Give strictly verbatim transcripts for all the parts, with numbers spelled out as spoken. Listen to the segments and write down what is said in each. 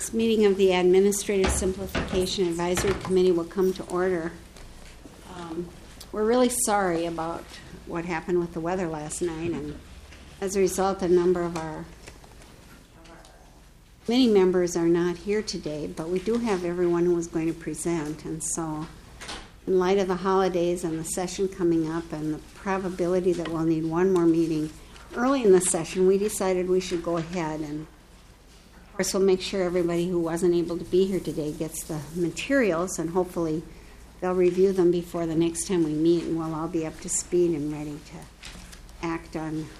This meeting of the Administrative Simplification Advisory Committee will come to order. Um, we're really sorry about what happened with the weather last night, and as a result, a number of our committee members are not here today, but we do have everyone who was going to present, and so in light of the holidays and the session coming up and the probability that we'll need one more meeting early in the session, we decided we should go ahead and of course we'll make sure everybody who wasn't able to be here today gets the materials, and hopefully they'll review them before the next time we meet, and we'll all be up to speed and ready to act on.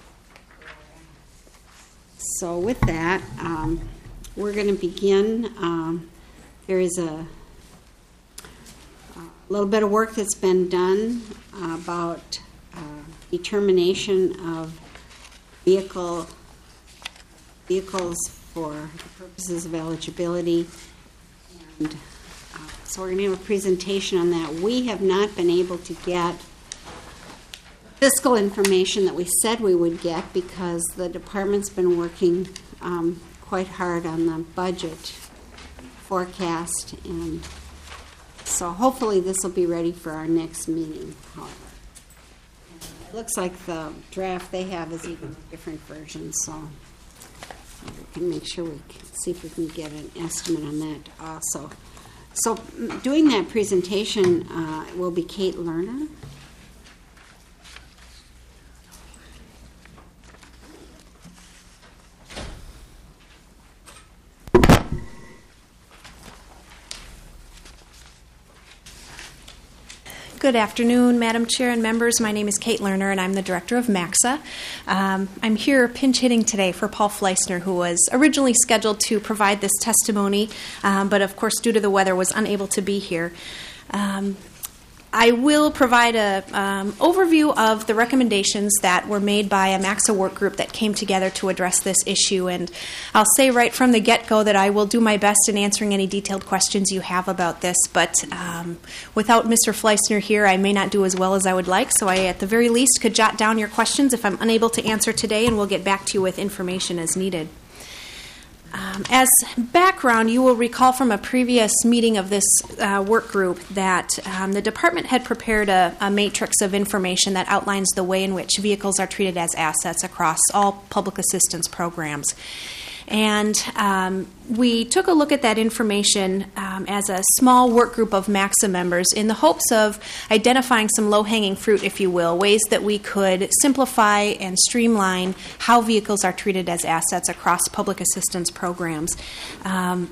So with that, um, we're going to begin. Um, there is a, a little bit of work that's been done uh, about uh, determination of vehicle vehicles for the purposes of eligibility. And uh, so we're going to have a presentation on that. We have not been able to get fiscal information that we said we would get because the department's been working um, quite hard on the budget forecast, and so hopefully this will be ready for our next meeting, however. It looks like the draft they have is even a different version, so we can make sure we can see if we can get an estimate on that also. So doing that presentation uh, will be Kate Lerner. Good afternoon, Madam Chair and members. My name is Kate Lerner, and I'm the Director of MACSA. Um, I'm here pinch hitting today for Paul Fleissner, who was originally scheduled to provide this testimony, um, but of course, due to the weather, was unable to be here. Um, I will provide an um, overview of the recommendations that were made by a MACSA work group that came together to address this issue, and I'll say right from the get-go that I will do my best in answering any detailed questions you have about this, but um, without Mister Fleissner here, I may not do as well as I would like, so I at the very least could jot down your questions if I'm unable to answer today, and we'll get back to you with information as needed. Um, as background, you will recall from a previous meeting of this uh, work group that um, the department had prepared a, a matrix of information that outlines the way in which vehicles are treated as assets across all public assistance programs. And um, we took a look at that information um, as a small work group of MACSA members in the hopes of identifying some low-hanging fruit, if you will, ways that we could simplify and streamline how vehicles are treated as assets across public assistance programs. Um,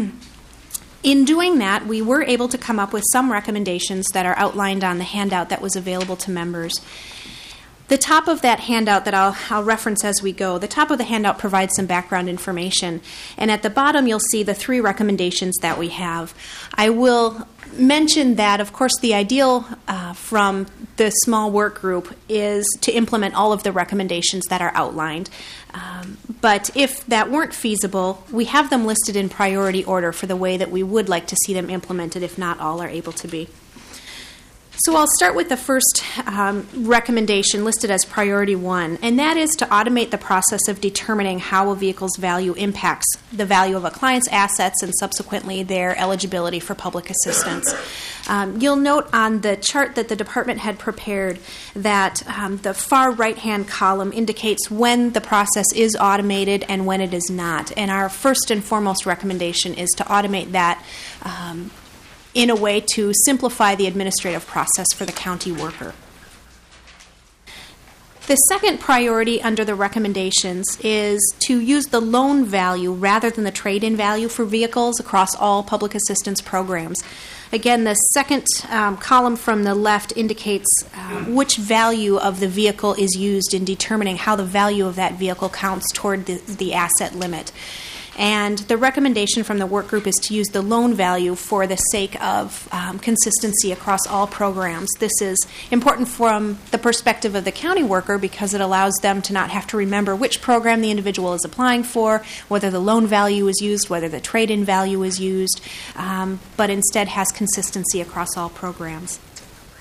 In doing that, we were able to come up with some recommendations that are outlined on the handout that was available to members. The top of that handout that I'll, I'll reference as we go, the top of the handout provides some background information, and at the bottom you'll see the three recommendations that we have. I will mention that, of course, the ideal uh, from the small work group is to implement all of the recommendations that are outlined. Um, but if that weren't feasible, we have them listed in priority order for the way that we would like to see them implemented if not all are able to be. So I'll start with the first um, recommendation listed as priority one, and that is to automate the process of determining how a vehicle's value impacts the value of a client's assets and subsequently their eligibility for public assistance. Um, you'll note on the chart that the department had prepared that um, the far right-hand column indicates when the process is automated and when it is not. And our first and foremost recommendation is to automate that um, in a way to simplify the administrative process for the county worker. The second priority under the recommendations is to use the loan value rather than the trade-in value for vehicles across all public assistance programs. Again, the second um, column from the left indicates uh, which value of the vehicle is used in determining how the value of that vehicle counts toward the, the asset limit. And the recommendation from the work group is to use the loan value for the sake of um, consistency across all programs. This is important from the perspective of the county worker because it allows them to not have to remember which program the individual is applying for, whether the loan value is used, whether the trade-in value is used, um, but instead has consistency across all programs.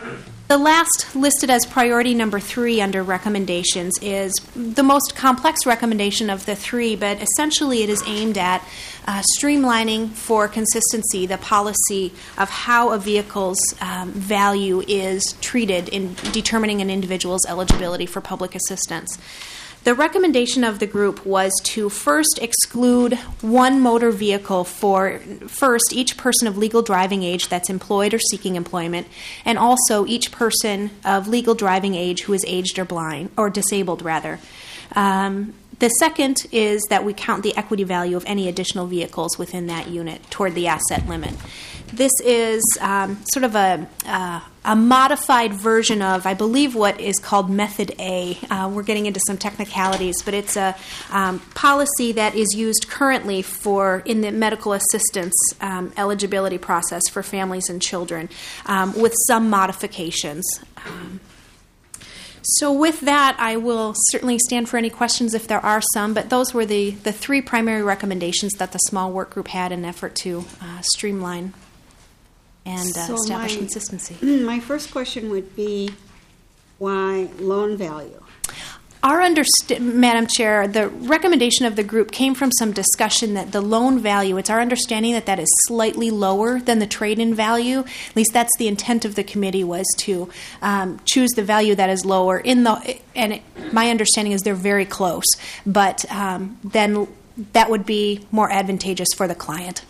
The last listed as priority number three under recommendations is the most complex recommendation of the three, but essentially it is aimed at uh, streamlining for consistency the policy of how a vehicle's um, value is treated in determining an individual's eligibility for public assistance. The recommendation of the group was to first exclude one motor vehicle for, first, each person of legal driving age that's employed or seeking employment, and also each person of legal driving age who is aged or blind, or disabled, rather. Um, the second is that we count the equity value of any additional vehicles within that unit toward the asset limit. This is um, sort of a, uh, a modified version of, I believe, what is called Method A. Uh, we're getting into some technicalities, but it's a um, policy that is used currently for in the medical assistance um, eligibility process for families and children, um, with some modifications. Um, So with that, I will certainly stand for any questions if there are some, but those were the, the three primary recommendations that the small work group had in an effort to uh, streamline and uh, So establish my- consistency. My first question would be, why loan value? Our underst- Madam Chair, the recommendation of the group came from some discussion that the loan value, it's our understanding that that is slightly lower than the trade-in value. At least that's the intent of the committee, was to um, choose the value that is lower. In the and it, my understanding is they're very close, but um, then that would be more advantageous for the client.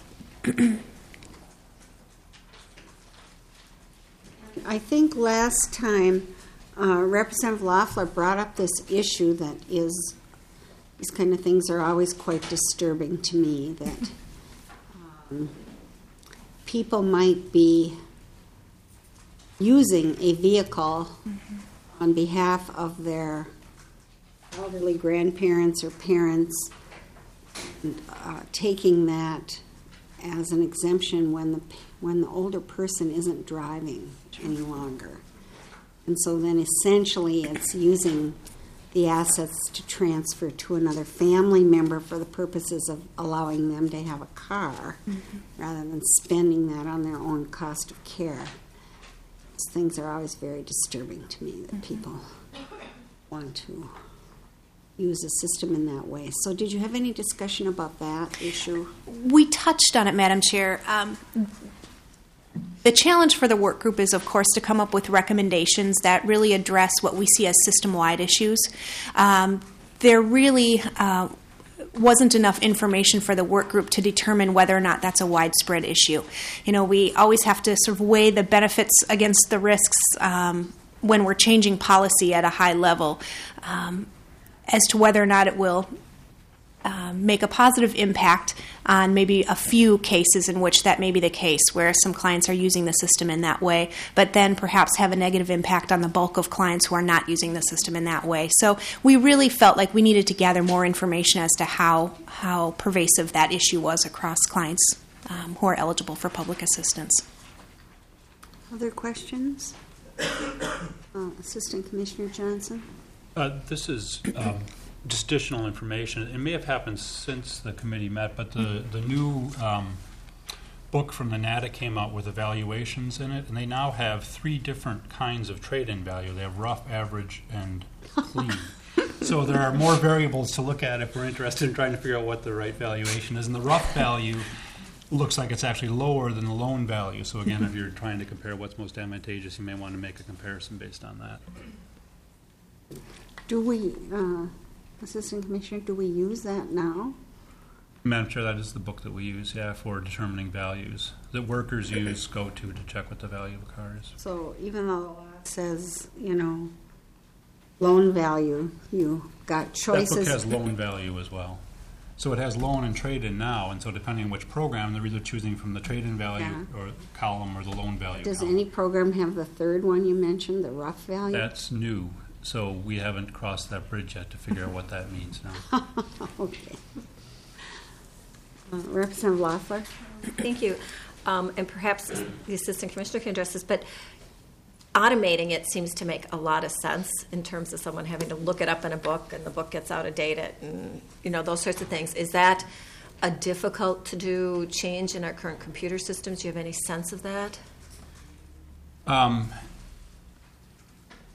I think last time uh, Representative Loeffler brought up this issue that is, these kind of things are always quite disturbing to me, that um, people might be using a vehicle mm-hmm. on behalf of their elderly grandparents or parents, and, uh, taking that as an exemption when the when the older person isn't driving any longer. And so then essentially it's using the assets to transfer to another family member for the purposes of allowing them to have a car mm-hmm. rather than spending that on their own cost of care. Those things are always very disturbing to me, that mm-hmm. people want to use a system in that way. So did you have any discussion about that issue? We touched on it, Madam Chair. Um, The challenge for the work group is, of course, to come up with recommendations that really address what we see as system-wide issues. Um, there really uh, wasn't enough information for the work group to determine whether or not that's a widespread issue. You know, we always have to sort of weigh the benefits against the risks um, when we're changing policy at a high level um, as to whether or not it will Um, make a positive impact on maybe a few cases in which that may be the case, where some clients are using the system in that way, but then perhaps have a negative impact on the bulk of clients who are not using the system in that way. So we really felt like we needed to gather more information as to how, how pervasive that issue was across clients um, who are eligible for public assistance. Other questions? Uh, Assistant Commissioner Johnson? Uh, this is um, just additional information. It may have happened since the committee met, but the, the new um, book from the N A D A came out with evaluations in it, and they now have three different kinds of trade-in value. They have rough, average, and clean. So there are more variables to look at if we're interested in trying to figure out what the right valuation is. And the rough value looks like it's actually lower than the loan value. So again, if you're trying to compare what's most advantageous, you may want to make a comparison based on that. Do we, uh, Assistant Commissioner, do we use that now? Madam Chair, that is the book that we use, yeah, for determining values that workers use go to to check what the value of a car is. So even though the law says, you know, loan value, you got choices. That book has loan value as well. So it has loan and trade-in now, and so depending on which program, they're either choosing from the trade-in value Yeah. or column or the loan value Does column. any program have the third one you mentioned, the rough value? That's new, so we haven't crossed that bridge yet to figure out what that means now. Okay. Uh, Representative Loeffler? Thank you. Um, and perhaps the Assistant Commissioner can address this, but automating it seems to make a lot of sense in terms of someone having to look it up in a book and the book gets out of date and, you know, those sorts of things. Is that a difficult to do change in our current computer systems? Do you have any sense of that? Um,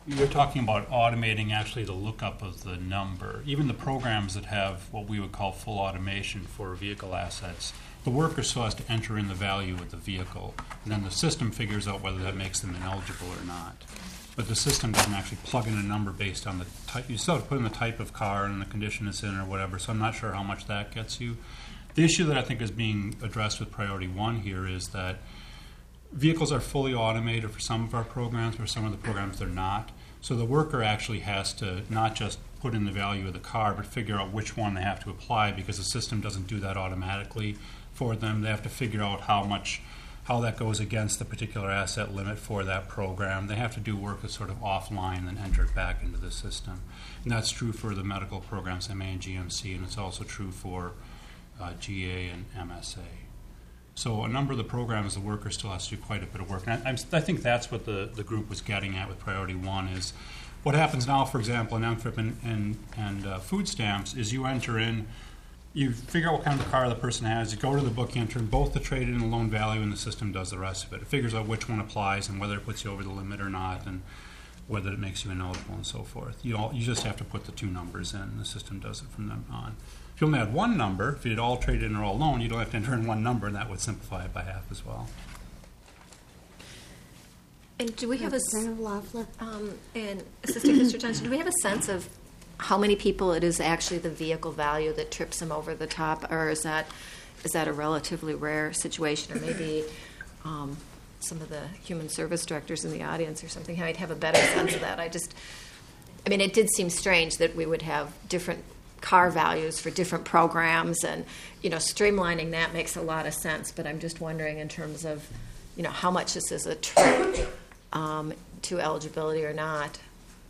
You're talking about automating actually the lookup of the number. Even the programs that have what we would call full automation for vehicle assets, the worker still has to enter in the value of the vehicle, and then the system figures out whether that makes them ineligible or not. But the system doesn't actually plug in a number based on the type. You still have to put in the type of car and the condition it's in or whatever, so I'm not sure how much that gets you. The issue that I think is being addressed with Priority One here is that vehicles are fully automated for some of our programs, for some of the programs they're not. So the worker actually has to not just put in the value of the car, but figure out which one they have to apply, because the system doesn't do that automatically for them. They have to figure out how much, how that goes against the particular asset limit for that program. They have to do work that's sort of offline and enter it back into the system. And that's true for the medical programs, M A and G M C, and it's also true for uh, G A and M S A. So a number of the programs, the worker still has to do quite a bit of work. And I, I'm, I think that's what the, the group was getting at with Priority One is what happens now, for example, in M F I P and, and, and uh, food stamps is you enter in, you figure out what kind of car the person has, you go to the book, you enter in both the trade-in and the loan value, and the system does the rest of it. It figures out which one applies and whether it puts you over the limit or not, and whether it makes you ineligible and so forth. You all, you just have to put the two numbers in, and the system does it from then on. If you only had one number, if you did all trade-in or all loan, you don't have to enter in one number, and that would simplify it by half as well. And do we have a s- Representative Loeffler? um, and Assistant Mister Johnson? Do we have a sense of how many people it is actually the vehicle value that trips them over the top, or is that is that a relatively rare situation, or maybe um, some of the human service directors in the audience or something might have a better sense of that? I just, I mean, it did seem strange that we would have different car values for different programs, and you know, streamlining that makes a lot of sense. But I'm just wondering, in terms of, you know, how much this is a trip um, to eligibility or not.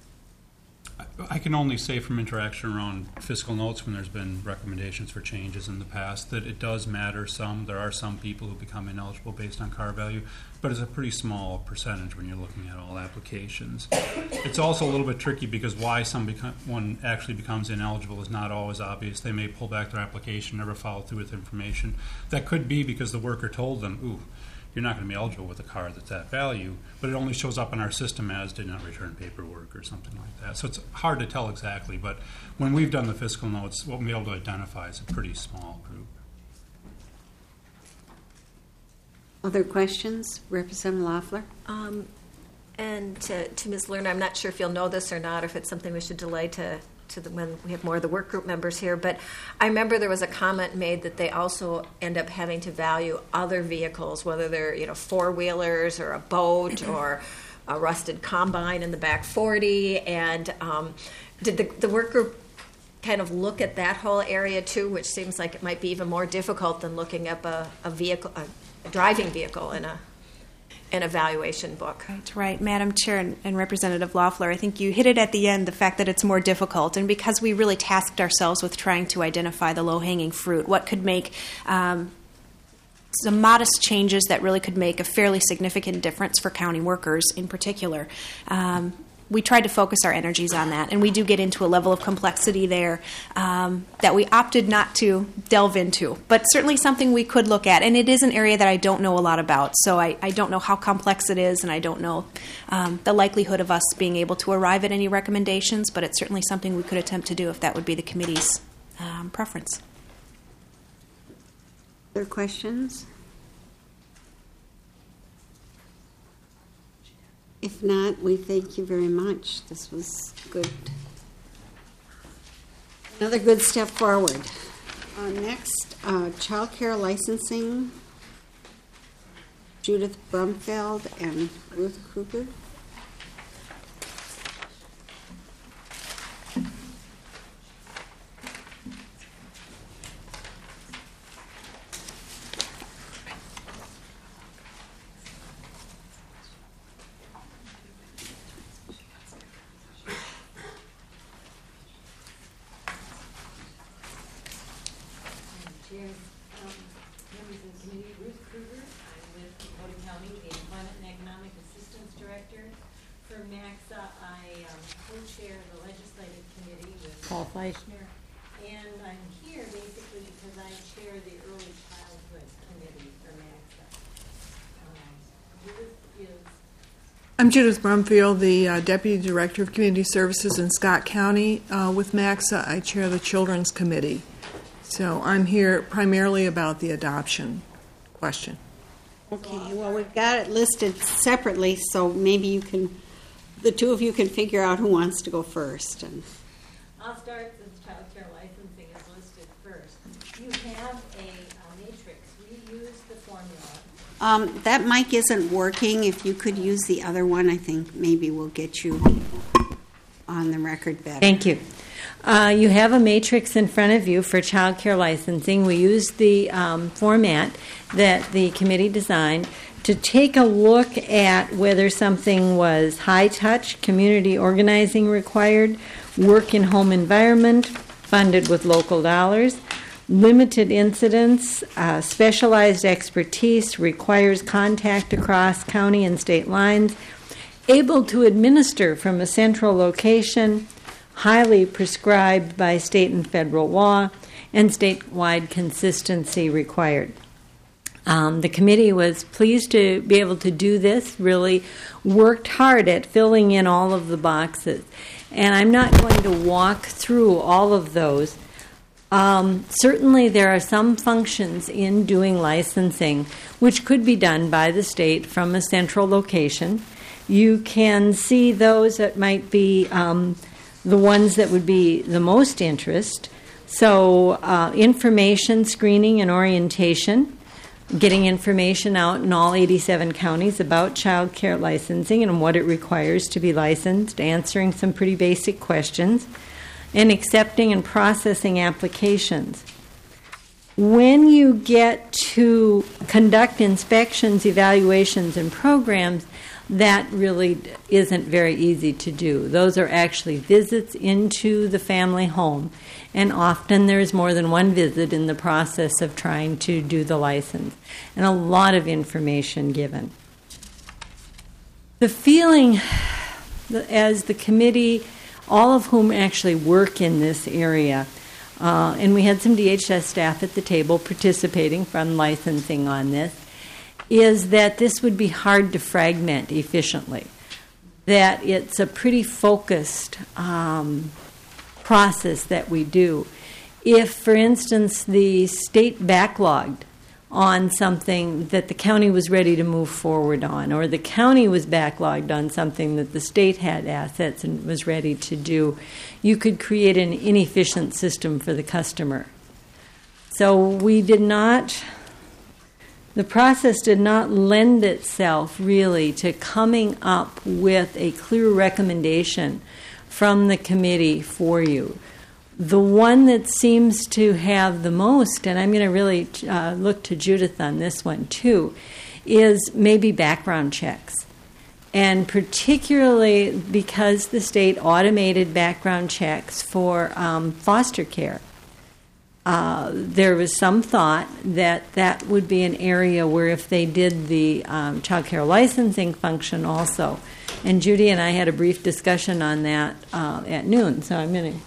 I can only say from interaction around fiscal notes when there's been recommendations for changes in the past that it does matter some. There are some people who become ineligible based on car value, but it's a pretty small percentage when you're looking at all applications. It's also a little bit tricky because why someone actually becomes ineligible is not always obvious. They may pull back their application, never follow through with information. That could be because the worker told them, ooh, you're not going to be eligible with a car that's that value, but it only shows up in our system as did not return paperwork or something like that. So it's hard to tell exactly, but when we've done the fiscal notes, what we're able to identify is a pretty small group. Other questions? Representative Loeffler? Um, and to, to Miz Lerner, I'm not sure if you'll know this or not, or if it's something we should delay to, to the, when we have more of the work group members here, but I remember there was a comment made that they also end up having to value other vehicles, whether they're, you know, four-wheelers or a boat or a rusted combine in the back forty, and um, did the, the work group kind of look at that whole area too, which seems like it might be even more difficult than looking up a, a vehicle, a, a driving vehicle in a an evaluation book. Right, right. Madam Chair and, and Representative Loeffler, I think you hit it at the end, the fact that it's more difficult. And because we really tasked ourselves with trying to identify the low-hanging fruit, what could make um, some modest changes that really could make a fairly significant difference for county workers in particular. Um, we tried to focus our energies on that, and we do get into a level of complexity there um, that we opted not to delve into, but certainly something we could look at. And it is an area that I don't know a lot about, so I, I don't know how complex it is, and I don't know um, the likelihood of us being able to arrive at any recommendations, but it's certainly something we could attempt to do if that would be the committee's um, preference. Other questions? If not, we thank you very much. This was good. Another good step forward. Uh, next, uh, child care licensing. Judith Brumfeld and Ruth Kruger. Paul Fleischner, and I'm here basically because I chair the Early Childhood Committee for MAXA. Um, Ruth is I'm Judith Brumfield, the uh, Deputy Director of Community Services in Scott County. Uh, with MAXA, I chair the Children's Committee. So I'm here primarily about the adoption question. Okay, well, we've got it listed separately, so maybe you can, the two of you can figure out who wants to go first. And I'll start since child care licensing is listed first. You have a, a matrix. We use the formula. Um, that mic isn't working. If you could use the other one, I think maybe we'll get you on the record better. Thank you. Uh, you have a matrix in front of you for child care licensing. We use the um, format that the committee designed to take a look at whether something was high touch, community organizing required, work in home environment, funded with local dollars, limited incidence, uh, specialized expertise, requires contact across county and state lines, able to administer from a central location, highly prescribed by state and federal law, and statewide consistency required. Um, the committee was pleased to be able to do this, really worked hard at filling in all of the boxes. And I'm not going to walk through all of those. Um, certainly there are some functions in doing licensing which could be done by the state from a central location. You can see those that might be um, the ones that would be the most interest. So uh, information, screening, and orientation, getting information out in all eighty-seven counties about child care licensing and what it requires to be licensed, answering some pretty basic questions, and accepting and processing applications. When you get to conduct inspections, evaluations, and programs, that really isn't very easy to do. Those are actually visits into the family home, and often there's more than one visit in the process of trying to do the license, and a lot of information given. The feeling, as the committee, all of whom actually work in this area, uh, and we had some D H S staff at the table participating from licensing on this, is that this would be hard to fragment efficiently, that it's a pretty focused um, process that we do. If, for instance, the state backlogged on something that the county was ready to move forward on, or the county was backlogged on something that the state had assets and was ready to do, you could create an inefficient system for the customer. So we did not... The process did not lend itself really to coming up with a clear recommendation from the committee for you. The one that seems to have the most, and I'm going to really uh, look to Judith on this one too, is maybe background checks. And particularly because the state automated background checks for um, foster care. Uh, there was some thought that that would be an area where if they did the um, child care licensing function also, and Judy and I had a brief discussion on that uh, at noon, so I'm going to...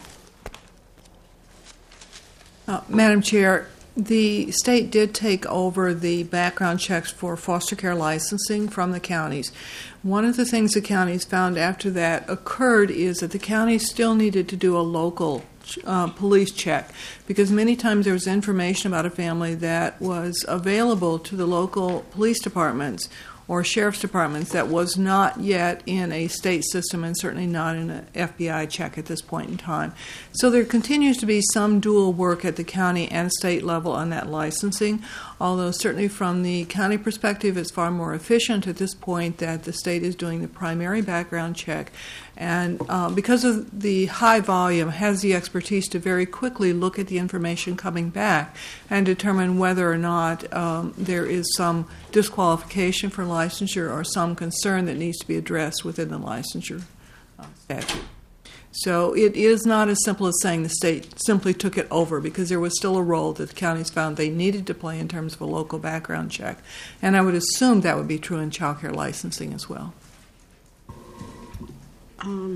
Uh, Madam Chair, the state did take over the background checks for foster care licensing from the counties. One of the things the counties found after that occurred is that the counties still needed to do a local Uh, police check, because many times there was information about a family that was available to the local police departments or sheriff's departments that was not yet in a state system and certainly not in an F B I check at this point in time. So there continues to be some dual work at the county and state level on that licensing, although certainly from the county perspective it's far more efficient at this point that the state is doing the primary background check, and uh, because of the high volume has the expertise to very quickly look at the information coming back and determine whether or not um, there is some disqualification for licensure or some concern that needs to be addressed within the licensure uh, statute. So it is not as simple as saying the state simply took it over, because there was still a role that the counties found they needed to play in terms of a local background check. And I would assume that would be true in child care licensing as well. Um,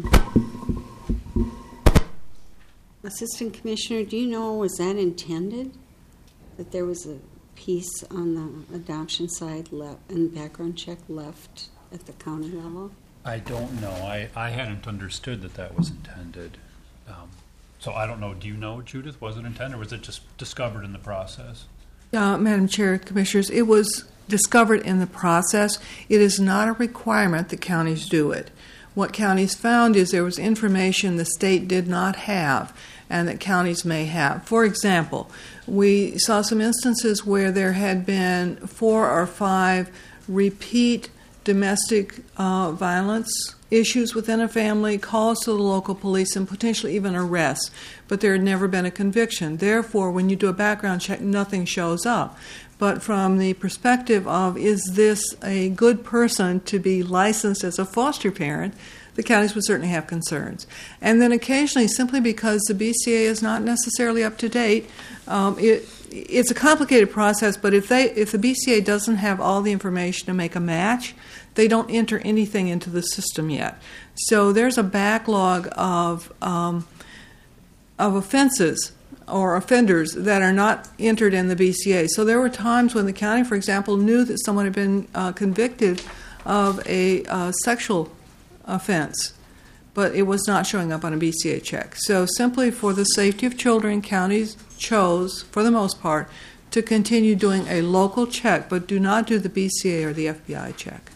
Assistant Commissioner, do you know, was that intended? That there was a piece on the adoption side left and background check left at the county level? I don't know. I, I hadn't understood that that was intended. Um, so I don't know. Do you know, Judith? Was it intended or was it just discovered in the process? Uh, Madam Chair, Commissioners, it was discovered in the process. It is not a requirement that counties do it. What counties found is there was information the state did not have and that counties may have. For example, we saw some instances where there had been four or five repeat domestic uh, violence issues within a family, calls to the local police, and potentially even arrests, but there had never been a conviction. Therefore, when you do a background check, nothing shows up. But from the perspective of, is this a good person to be licensed as a foster parent, the counties would certainly have concerns. And then occasionally, simply because the B C A is not necessarily up to date, um, it, it's a complicated process, but if they if the B C A doesn't have all the information to make a match, they don't enter anything into the system yet. So there's a backlog of um, of offenses or offenders that are not entered in the B C A. So there were times when the county, for example, knew that someone had been uh, convicted of a uh, sexual offense, but it was not showing up on a B C A check. So simply for the safety of children, counties chose, for the most part, to continue doing a local check, but do not do the B C A or the F B I check.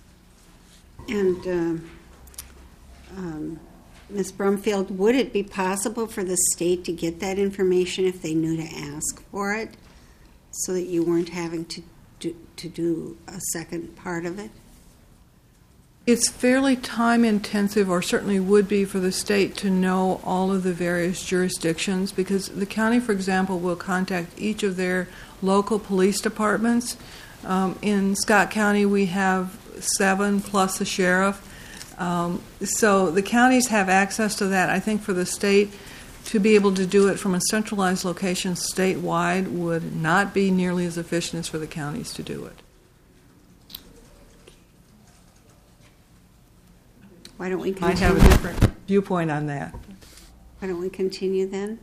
And um, um, Miz Brumfield, would it be possible for the state to get that information if they knew to ask for it, so that you weren't having to do, to do a second part of it? It's fairly time intensive, or certainly would be, for the state to know all of the various jurisdictions, because the county, for example, will contact each of their local police departments. Um, in Scott County, we have seven plus the sheriff. Um, so the counties have access to that. I think for the state to be able to do it from a centralized location statewide would not be nearly as efficient as for the counties to do it. Why don't we I continue? have a different viewpoint on that. Why don't we continue then?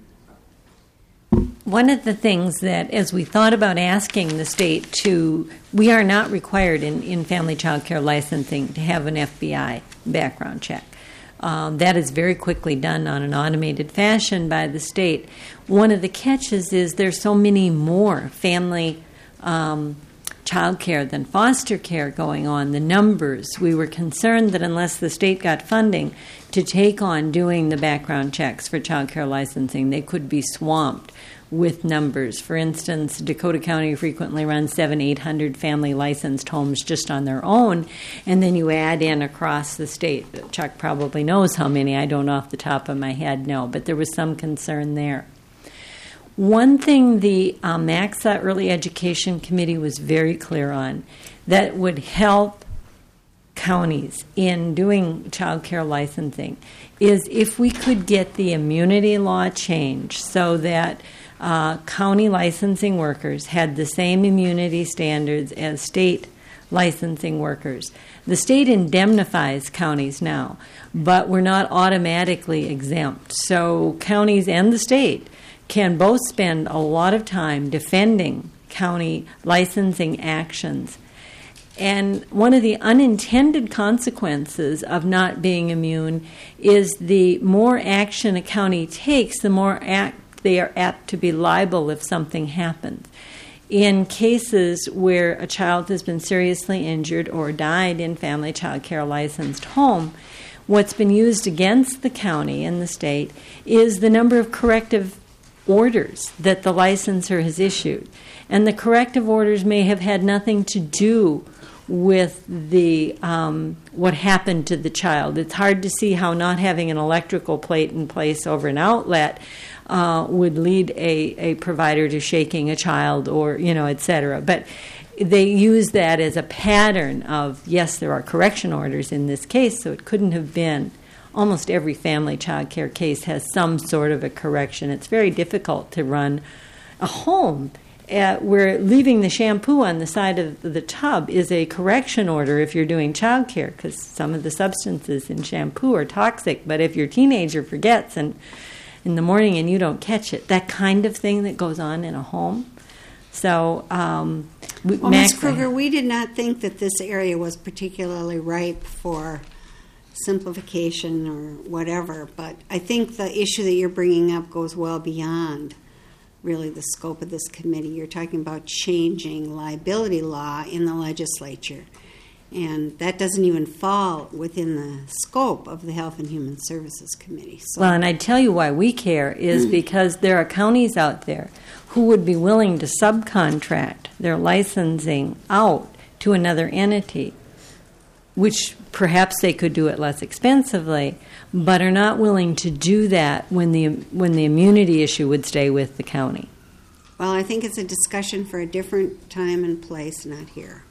One of the things that, as we thought about asking the state to, we are not required in, in family child care licensing to have an F B I background check. Um, that is very quickly done on an automated fashion by the state. One of the catches is there's so many more family um, child care than foster care going on, the numbers. We were concerned that unless the state got funding to take on doing the background checks for child care licensing, they could be swamped with numbers. For instance, Dakota County frequently runs seven, eight hundred family licensed homes just on their own, and then you add in across the state. Chuck probably knows how many. I don't off the top of my head know, but there was some concern there. One thing the uh, MACSA Early Education Committee was very clear on that would help counties in doing child care licensing is if we could get the immunity law changed so that uh, county licensing workers had the same immunity standards as state licensing workers. The state indemnifies counties now, but we're not automatically exempt. So counties and the state can both spend a lot of time defending county licensing actions. And one of the unintended consequences of not being immune is the more action a county takes, the more act they are apt to be liable if something happens. In cases where a child has been seriously injured or died in family child care licensed home, what's been used against the county and the state is the number of corrective orders that the licensor has issued. And the corrective orders may have had nothing to do with the um, what happened to the child. It's hard to see how not having an electrical plate in place over an outlet uh, would lead a, a provider to shaking a child or, you know, et cetera. But they use that as a pattern of, yes, there are correction orders in this case, so it couldn't have been. Almost every family child care case has some sort of a correction. It's very difficult to run a home uh, where leaving the shampoo on the side of the tub is a correction order if you're doing child care, because some of the substances in shampoo are toxic. But if your teenager forgets and in the morning and you don't catch it, that kind of thing that goes on in a home. So, um, well, Miz Kruger, we did not think that this area was particularly ripe for simplification or whatever, but I think the issue that you're bringing up goes well beyond really the scope of this committee. You're talking about changing liability law in the legislature, and that doesn't even fall within the scope of the Health and Human Services Committee. So, Well, and I tell you why we care is because there are counties out there who would be willing to subcontract their licensing out to another entity, which perhaps they could do it less expensively, but are not willing to do that when the when the immunity issue would stay with the county. well, I think it's a discussion for a different time and place, not here.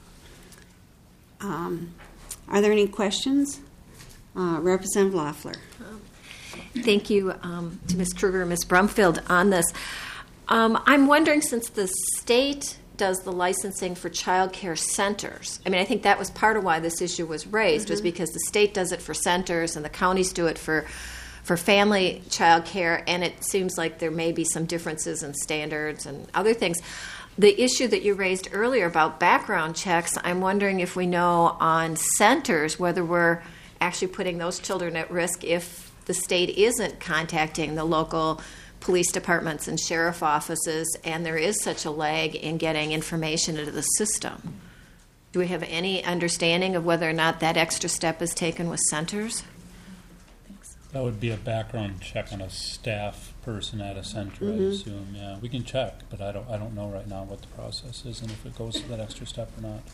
Um, are there any questions? Uh, Representative Loeffler. Thank you um, to Miz Kruger and Miz Brumfield on this. Um, I'm wondering, since the state does the licensing for child care centers, I mean, I think that was part of why this issue was raised, mm-hmm. was because the state does it for centers and the counties do it for for family child care, and it seems like there may be some differences in standards and other things. The issue that you raised earlier about background checks, I'm wondering if we know on centers whether we're actually putting those children at risk if the state isn't contacting the local police departments and sheriff offices, and there is such a lag in getting information into the system. Do we have any understanding of whether or not that extra step is taken with centers? That would be a background check on a staff person at a center, Mm-hmm. I assume. Yeah, we can check, but I don't. I don't know right now what the process is and if it goes to that extra step or not.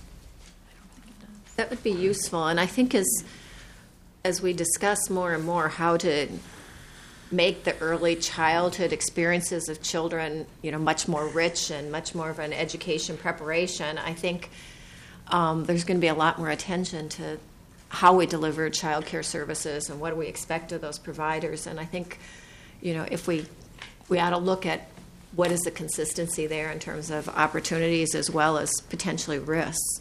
That would be useful, and I think as as we discuss more and more how to make the early childhood experiences of children, you know, much more rich and much more of an education preparation, I think um, there's going to be a lot more attention to how we deliver child care services and what do we expect of those providers. And I think, you know, if we we ought to look at what is the consistency there in terms of opportunities as well as potentially risks.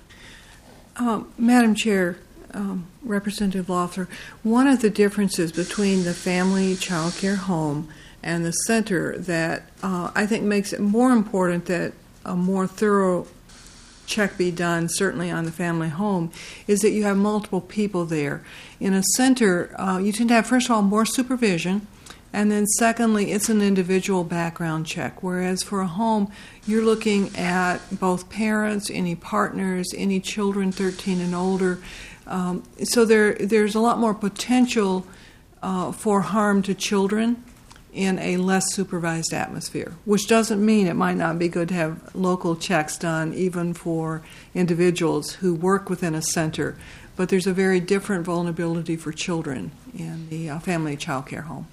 Um, Madam Chair, um, Representative Loeffler, one of the differences between the family child care home and the center that uh, I think makes it more important that a more thorough check be done, certainly on the family home, is that you have multiple people there. In a center, uh, you tend to have, first of all, more supervision, and then secondly, it's an individual background check, whereas for a home, you're looking at both parents, any partners, any children thirteen and older. Um, so there, there's a lot more potential uh, for harm to children in a less supervised atmosphere, which doesn't mean it might not be good to have local checks done even for individuals who work within a center. But there's a very different vulnerability for children in the uh, family child care home.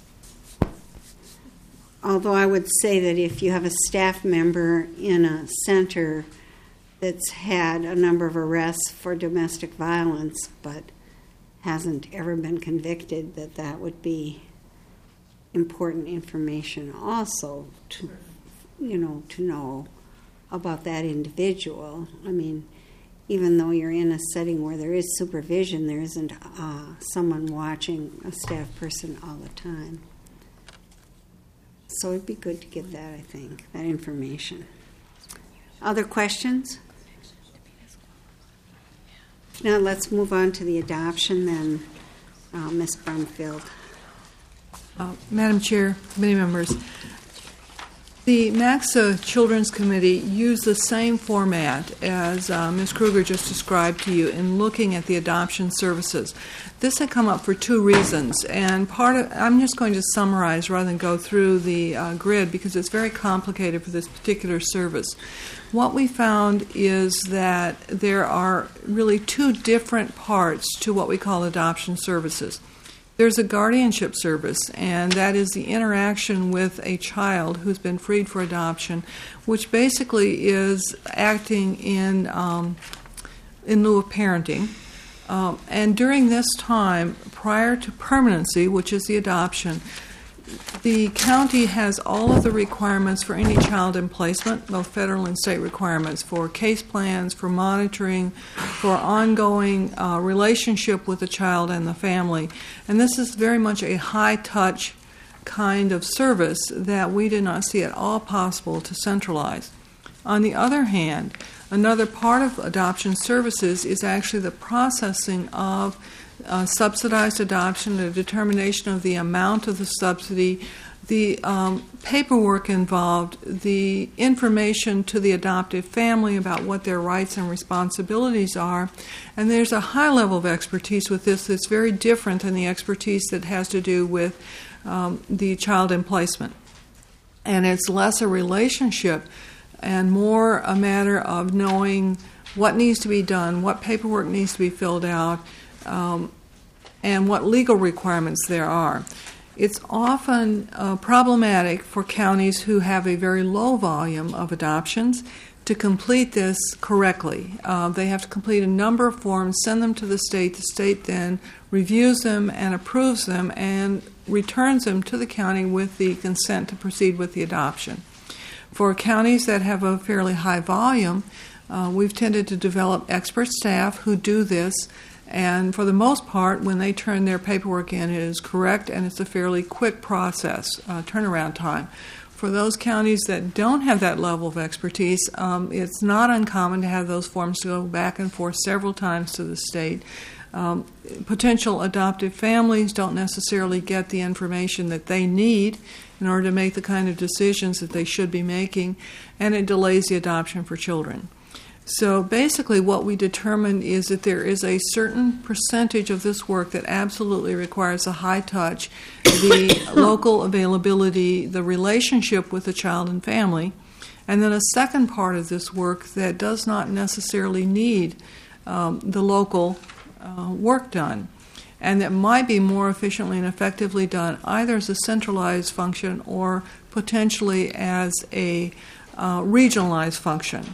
Although I would say that if you have a staff member in a center that's had a number of arrests for domestic violence but hasn't ever been convicted, that that would be important information also to, you know, to know about that individual. I mean, even though you're in a setting where there is supervision, there isn't uh, someone watching a staff person all the time. So it'd be good to get that, I think, that information. Other questions? Now let's move on to the adoption then, uh, Miz Brumfield. Uh, Madam Chair, committee members, the MACSA Children's Committee used the same format as uh, Miz Kruger just described to you in looking at the adoption services. This had come up for two reasons, and part of, I'm just going to summarize rather than go through the uh, grid because it's very complicated for this particular service. What we found is that there are really two different parts to what we call adoption services. There's a guardianship service, and that is the interaction with a child who's been freed for adoption, which basically is acting in um, in lieu of parenting. Um, and during this time, prior to permanency, which is the adoption, the county has all of the requirements for any child in placement, both federal and state requirements for case plans, for monitoring, for ongoing uh, relationship with the child and the family. And this is very much a high-touch kind of service that we did not see at all possible to centralize. On the other hand, another part of adoption services is actually the processing of uh, subsidized adoption, the determination of the amount of the subsidy, the um, paperwork involved, the information to the adoptive family about what their rights and responsibilities are. And there's a high level of expertise with this that's very different than the expertise that has to do with um, the child in placement. And it's less a relationship and more a matter of knowing what needs to be done, what paperwork needs to be filled out, um, and what legal requirements there are. It's often uh, problematic for counties who have a very low volume of adoptions to complete this correctly. Uh, they have to complete a number of forms, send them to the state. The state then reviews them and approves them and returns them to the county with the consent to proceed with the adoption. For counties that have a fairly high volume, uh, we've tended to develop expert staff who do this. And for the most part, when they turn their paperwork in, it is correct and it's a fairly quick process, uh, turnaround time. For those counties that don't have that level of expertise, um, it's not uncommon to have those forms go back and forth several times to the state. Um, potential adoptive families don't necessarily get the information that they need in order to make the kind of decisions that they should be making, and it delays the adoption for children. So basically what we determined is that there is a certain percentage of this work that absolutely requires a high touch, the local availability, the relationship with the child and family, and then a second part of this work that does not necessarily need um, the local uh, work done, and that might be more efficiently and effectively done either as a centralized function or potentially as a uh, regionalized function.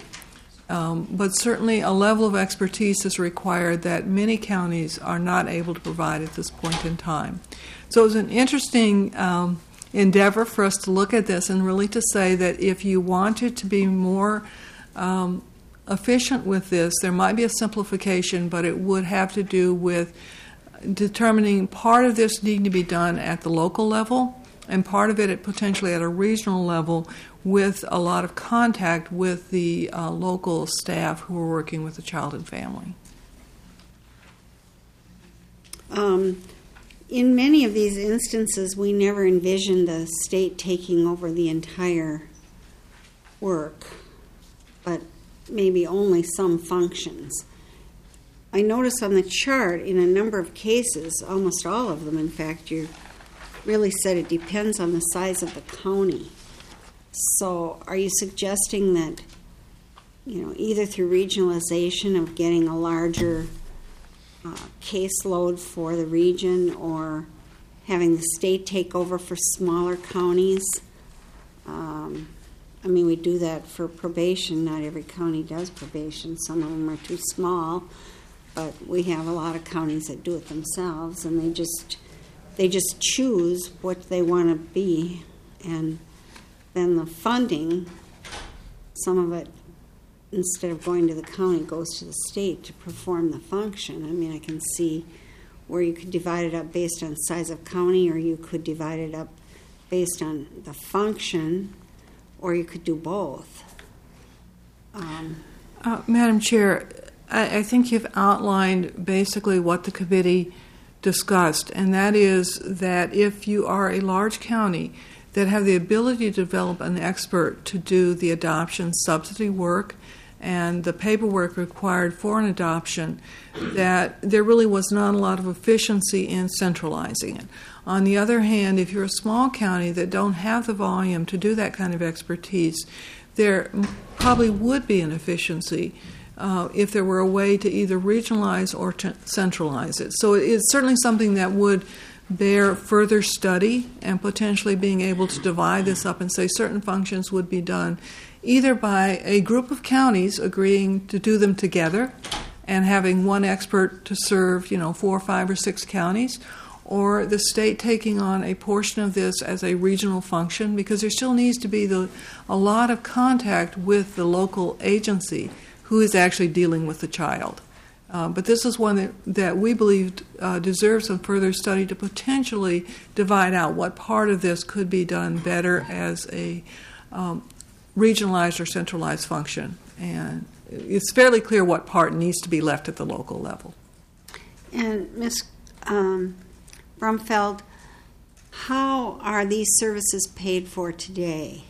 Um, but certainly a level of expertise is required that many counties are not able to provide at this point in time. So it was an interesting um, endeavor for us to look at this and really to say that if you wanted to be more um, efficient with this, there might be a simplification, but it would have to do with determining part of this needing to be done at the local level and part of it at potentially at a regional level with a lot of contact with the uh, local staff who are working with the child and family. Um, in many of these instances, we never envisioned the state taking over the entire work, but maybe only some functions. I notice on the chart in a number of cases, almost all of them, in fact, you really said it depends on the size of the county. So are you suggesting that, you know, either through regionalization of getting a larger uh, caseload for the region or having the state take over for smaller counties? Um, I mean, we do that for probation. Not every county does probation. Some of them are too small, but we have a lot of counties that do it themselves, and they just they just choose what they want to be, and then the funding, some of it, instead of going to the county, goes to the state to perform the function. I mean, I can see where you could divide it up based on size of county, or you could divide it up based on the function, or you could do both. Um, uh, Madam Chair, I, I think you've outlined basically what the committee discussed, and that is that if you are a large county that have the ability to develop an expert to do the adoption subsidy work and the paperwork required for an adoption, that there really was not a lot of efficiency in centralizing it. On the other hand, if you're a small county that don't have the volume to do that kind of expertise, there probably would be an efficiency uh, if there were a way to either regionalize or to centralize it. So it's certainly something that would bear further study and potentially being able to divide this up and say certain functions would be done either by a group of counties agreeing to do them together and having one expert to serve, you know, four, five, or six counties, or the state taking on a portion of this as a regional function, because there still needs to be the, a lot of contact with the local agency who is actually dealing with the child. Uh, but this is one that, that we believed uh, deserves some further study to potentially divide out what part of this could be done better as a um, regionalized or centralized function. And it's fairly clear what part needs to be left at the local level. And Miz um, Brumfeld, how are these services paid for today?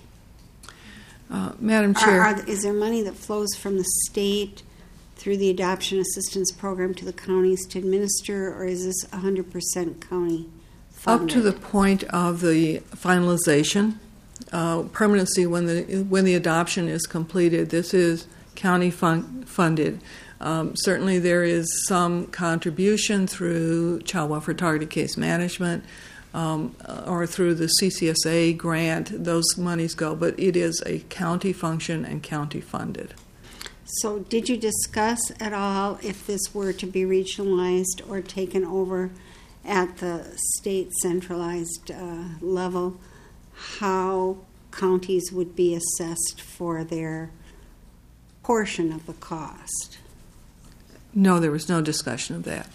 Uh, Madam Are, Chair. are, is there money that flows from the state through the Adoption Assistance Program to the counties to administer, or is this one hundred percent county funded? Up to the point of the finalization, uh, permanency, when the when the adoption is completed, this is county fun- funded. Um, certainly, there is some contribution through Child Welfare Targeted Case Management um, or through the C C S A grant. Those monies go, but it is a county function and county funded. So did you discuss at all if this were to be regionalized or taken over at the state centralized uh, level, how counties would be assessed for their portion of the cost? No, there was no discussion of that.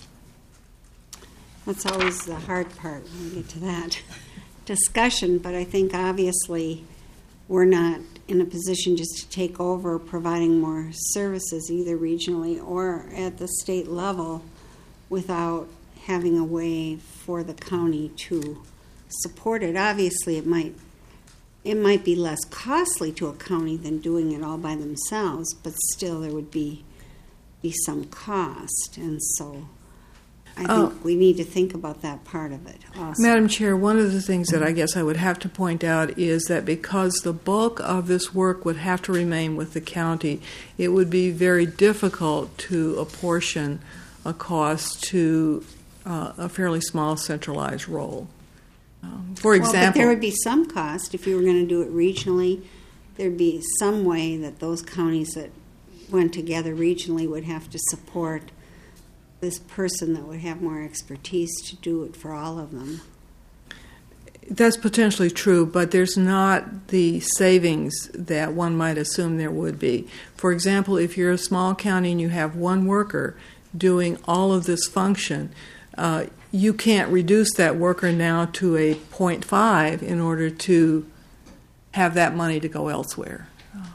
That's always the hard part when we get to that discussion, but I think obviously we're not in a position just to take over providing more services either regionally or at the state level without having a way for the county to support it. Obviously it might it might be less costly to a county than doing it all by themselves, but still there would be be some cost, and so I think Oh. we need to think about that part of it also. Madam Chair, one of the things that I guess I would have to point out is that because the bulk of this work would have to remain with the county, it would be very difficult to apportion a cost to uh, a fairly small centralized role. Um, for Well, but example, there would be some cost if you were going to do it regionally. There'd be some way that those counties that went together regionally would have to support this person that would have more expertise to do it for all of them. that's potentially true, but there's not the savings that one might assume there would be. For example, if you're a small county and you have one worker doing all of this function, uh, you can't reduce that worker now to a point five in order to have that money to go elsewhere.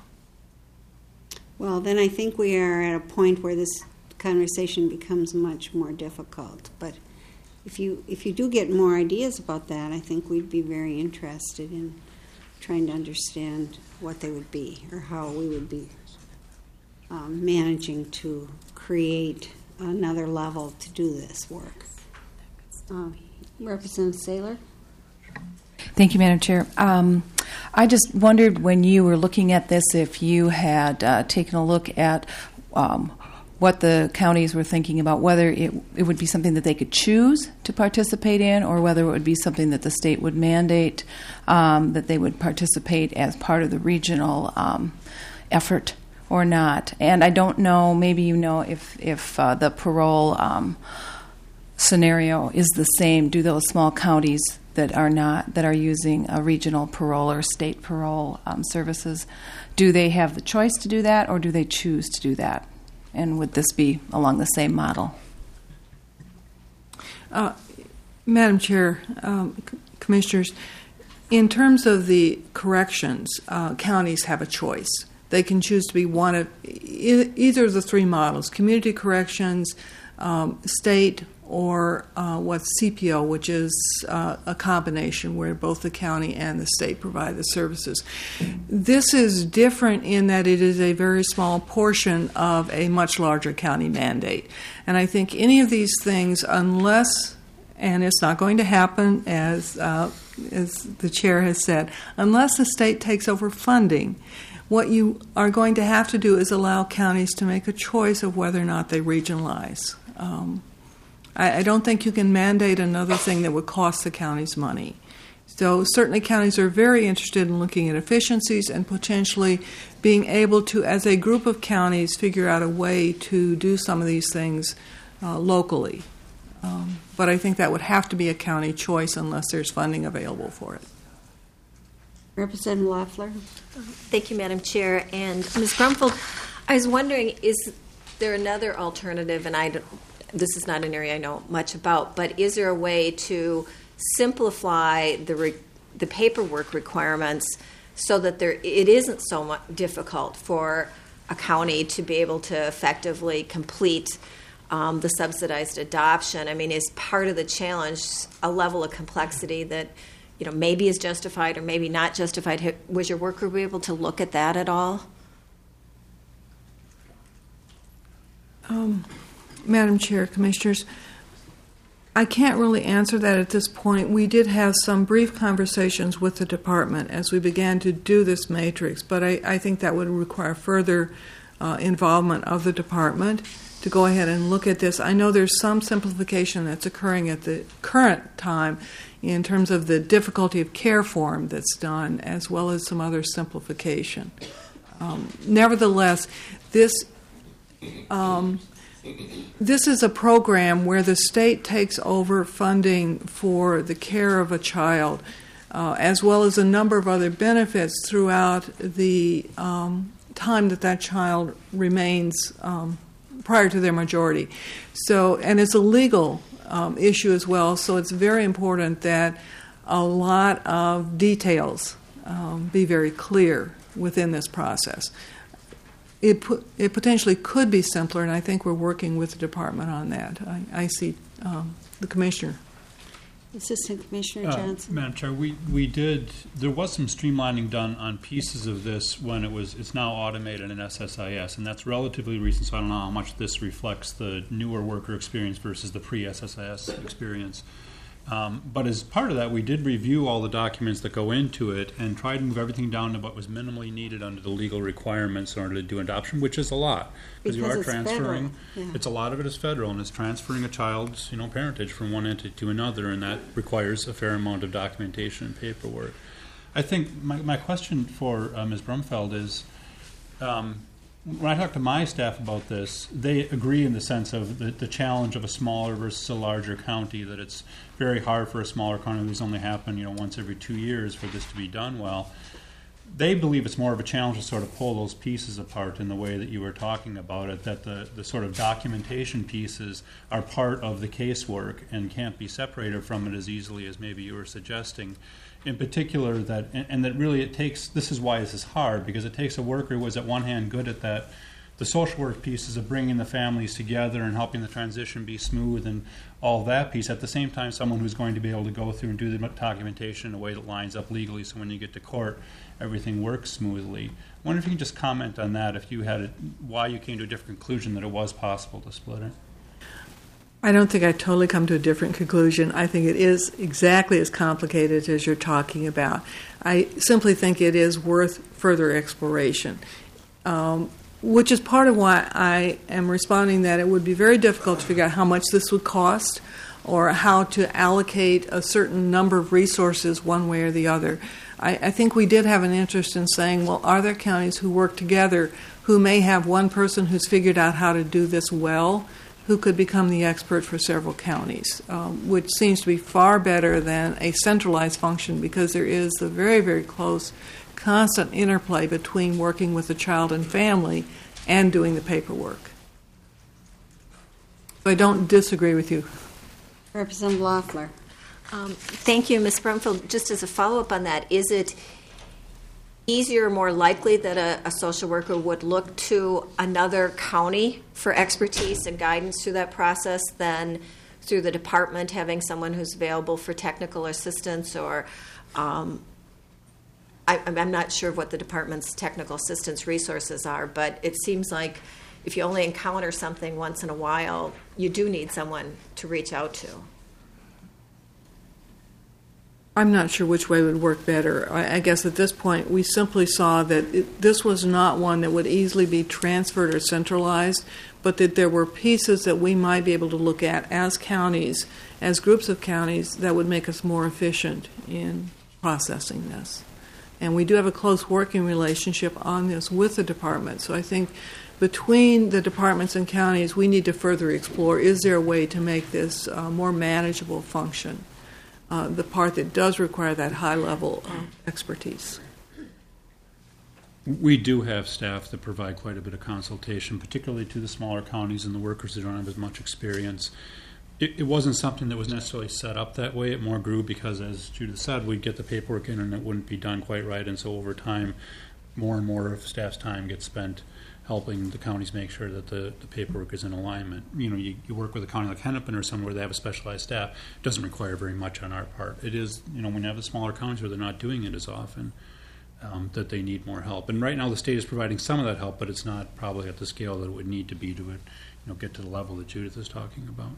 Well, then I think we are at a point where this conversation becomes much more difficult. But if you if you do get more ideas about that, I think we'd be very interested in trying to understand what they would be or how we would be um, managing to create another level to do this work. Uh, Representative Saylor? Thank you, Madam Chair. Um, I just wondered when you were looking at this if you had uh, taken a look at um, what the counties were thinking about, whether it, it would be something that they could choose to participate in or whether it would be something that the state would mandate um, that they would participate as part of the regional um, effort or not. And I don't know, maybe you know if, if uh, the parole um, scenario is the same. Do those small counties that are not that are using a regional parole or state parole um, services, do they have the choice to do that or do they choose to do that? And would this be along the same model? Uh, Madam Chair, um, c- Commissioners, in terms of the corrections, uh, counties have a choice. They can choose to be one of e- either of the three models: community corrections, um, state, or uh, what's C P O, which is uh, a combination where both the county and the state provide the services. This is different in that it is a very small portion of a much larger county mandate. And I think any of these things, unless, and it's not going to happen, as, uh, as the chair has said, unless the state takes over funding, what you are going to have to do is allow counties to make a choice of whether or not they regionalize. Um, I, I don't think you can mandate another thing that would cost the counties money. So certainly counties are very interested in looking at efficiencies and potentially being able to, as a group of counties, figure out a way to do some of these things uh, locally. Um, but I think that would have to be a county choice unless there's funding available for it. Representative Loeffler? Thank you, Madam Chair. And Miz Brumfeld, I was wondering, is there another alternative, and I don't, this is not an area I know much about, but is there a way to simplify the re, the paperwork requirements so that there it isn't so much difficult for a county to be able to effectively complete um, the subsidized adoption. I mean, is part of the challenge a level of complexity that, you know, maybe is justified or maybe not justified? Was your work group able to look at that at all? Um, Madam Chair, Commissioners, I can't really answer that at this point. We did have some brief conversations with the department as we began to do this matrix, but I, I think that would require further uh, involvement of the department to go ahead and look at this. I know there's some simplification that's occurring at the current time in terms of the difficulty of care form that's done, as well as some other simplification. Um, nevertheless, this um, this is a program where the state takes over funding for the care of a child, uh, as well as a number of other benefits throughout the um, time that that child remains um, prior to their majority. So, and it's a legal um, issue as well, so it's very important that a lot of details um, be very clear within this process. It, pu- it potentially could be simpler, and I think we're working with the department on that. I, I see um, the Commissioner. Assistant Commissioner Uh, Johnson. Madam Chair, we, we did, there was some streamlining done on pieces of this when it was, it's now automated in S S I S, and that's relatively recent, so I don't know how much this reflects the newer worker experience versus the pre-S S I S experience. Um, but as part of that, we did review all the documents that go into it and tried to move everything down to what was minimally needed under the legal requirements in order to do adoption, which is a lot. Because you are it's transferring, federal. Yeah. it's a lot of it is federal, and it's transferring a child's, you know, parentage from one entity to another, and that requires a fair amount of documentation and paperwork. I think my, my question for uh, Miz Brumfeld is, um, when I talk to my staff about this, they agree in the sense of the, the challenge of a smaller versus a larger county, that it's very hard for a smaller county. These only happen, you know, once every two years for this to be done well. They believe it's more of a challenge to sort of pull those pieces apart in the way that you were talking about it, that the, the sort of documentation pieces are part of the casework and can't be separated from it as easily as maybe you were suggesting. In particular, that and, and that really it takes, this is why this is hard, because it takes a worker who is at one hand good at that, the social work pieces of bringing the families together and helping the transition be smooth and all that piece, at the same time someone who's going to be able to go through and do the documentation in a way that lines up legally, so when you get to court everything works smoothly. I wonder if you can just comment on that, if you had it, why you came to a different conclusion that it was possible to split it. I don't think I totally come to a different conclusion. I think it is exactly as complicated as you're talking about. I simply think it is worth further exploration, um, which is part of why I am responding that it would be very difficult to figure out how much this would cost or how to allocate a certain number of resources one way or the other. I, I think we did have an interest in saying, well, are there counties who work together who may have one person who's figured out how to do this well, who could become the expert for several counties, um, which seems to be far better than a centralized function, because there is a very, very close, constant interplay between working with the child and family and doing the paperwork. So I don't disagree with you. Representative Loeffler. Um, thank you, Miz Brumfield. Just as a follow-up on that, is it easier or more likely that a, a social worker would look to another county for expertise and guidance through that process than through the department having someone who's available for technical assistance? Or um, I, I'm not sure what the department's technical assistance resources are, but it seems like if you only encounter something once in a while, you do need someone to reach out to. I'm not sure which way would work better. I, I guess at this point we simply saw that it, this was not one that would easily be transferred or centralized, but that there were pieces that we might be able to look at as counties, as groups of counties, that would make us more efficient in processing this. And we do have a close working relationship on this with the department. So I think between the departments and counties, we need to further explore, is there a way to make this a more manageable function? Uh, the part that does require that high level of expertise. We do have staff that provide quite a bit of consultation, particularly to the smaller counties and the workers who don't have as much experience. It, it wasn't something that was necessarily set up that way. It more grew because, as Judith said, we'd get the paperwork in and it wouldn't be done quite right, and so over time more and more of staff's time gets spent helping the counties make sure that the, the paperwork is in alignment. You know, you, you work with a county like Hennepin or somewhere where they have a specialized staff. It doesn't require very much on our part. It is, you know, when you have the smaller counties where they're not doing it as often, um, that they need more help. And right now the state is providing some of that help, but it's not probably at the scale that it would need to be to, you know, get to the level that Judith is talking about.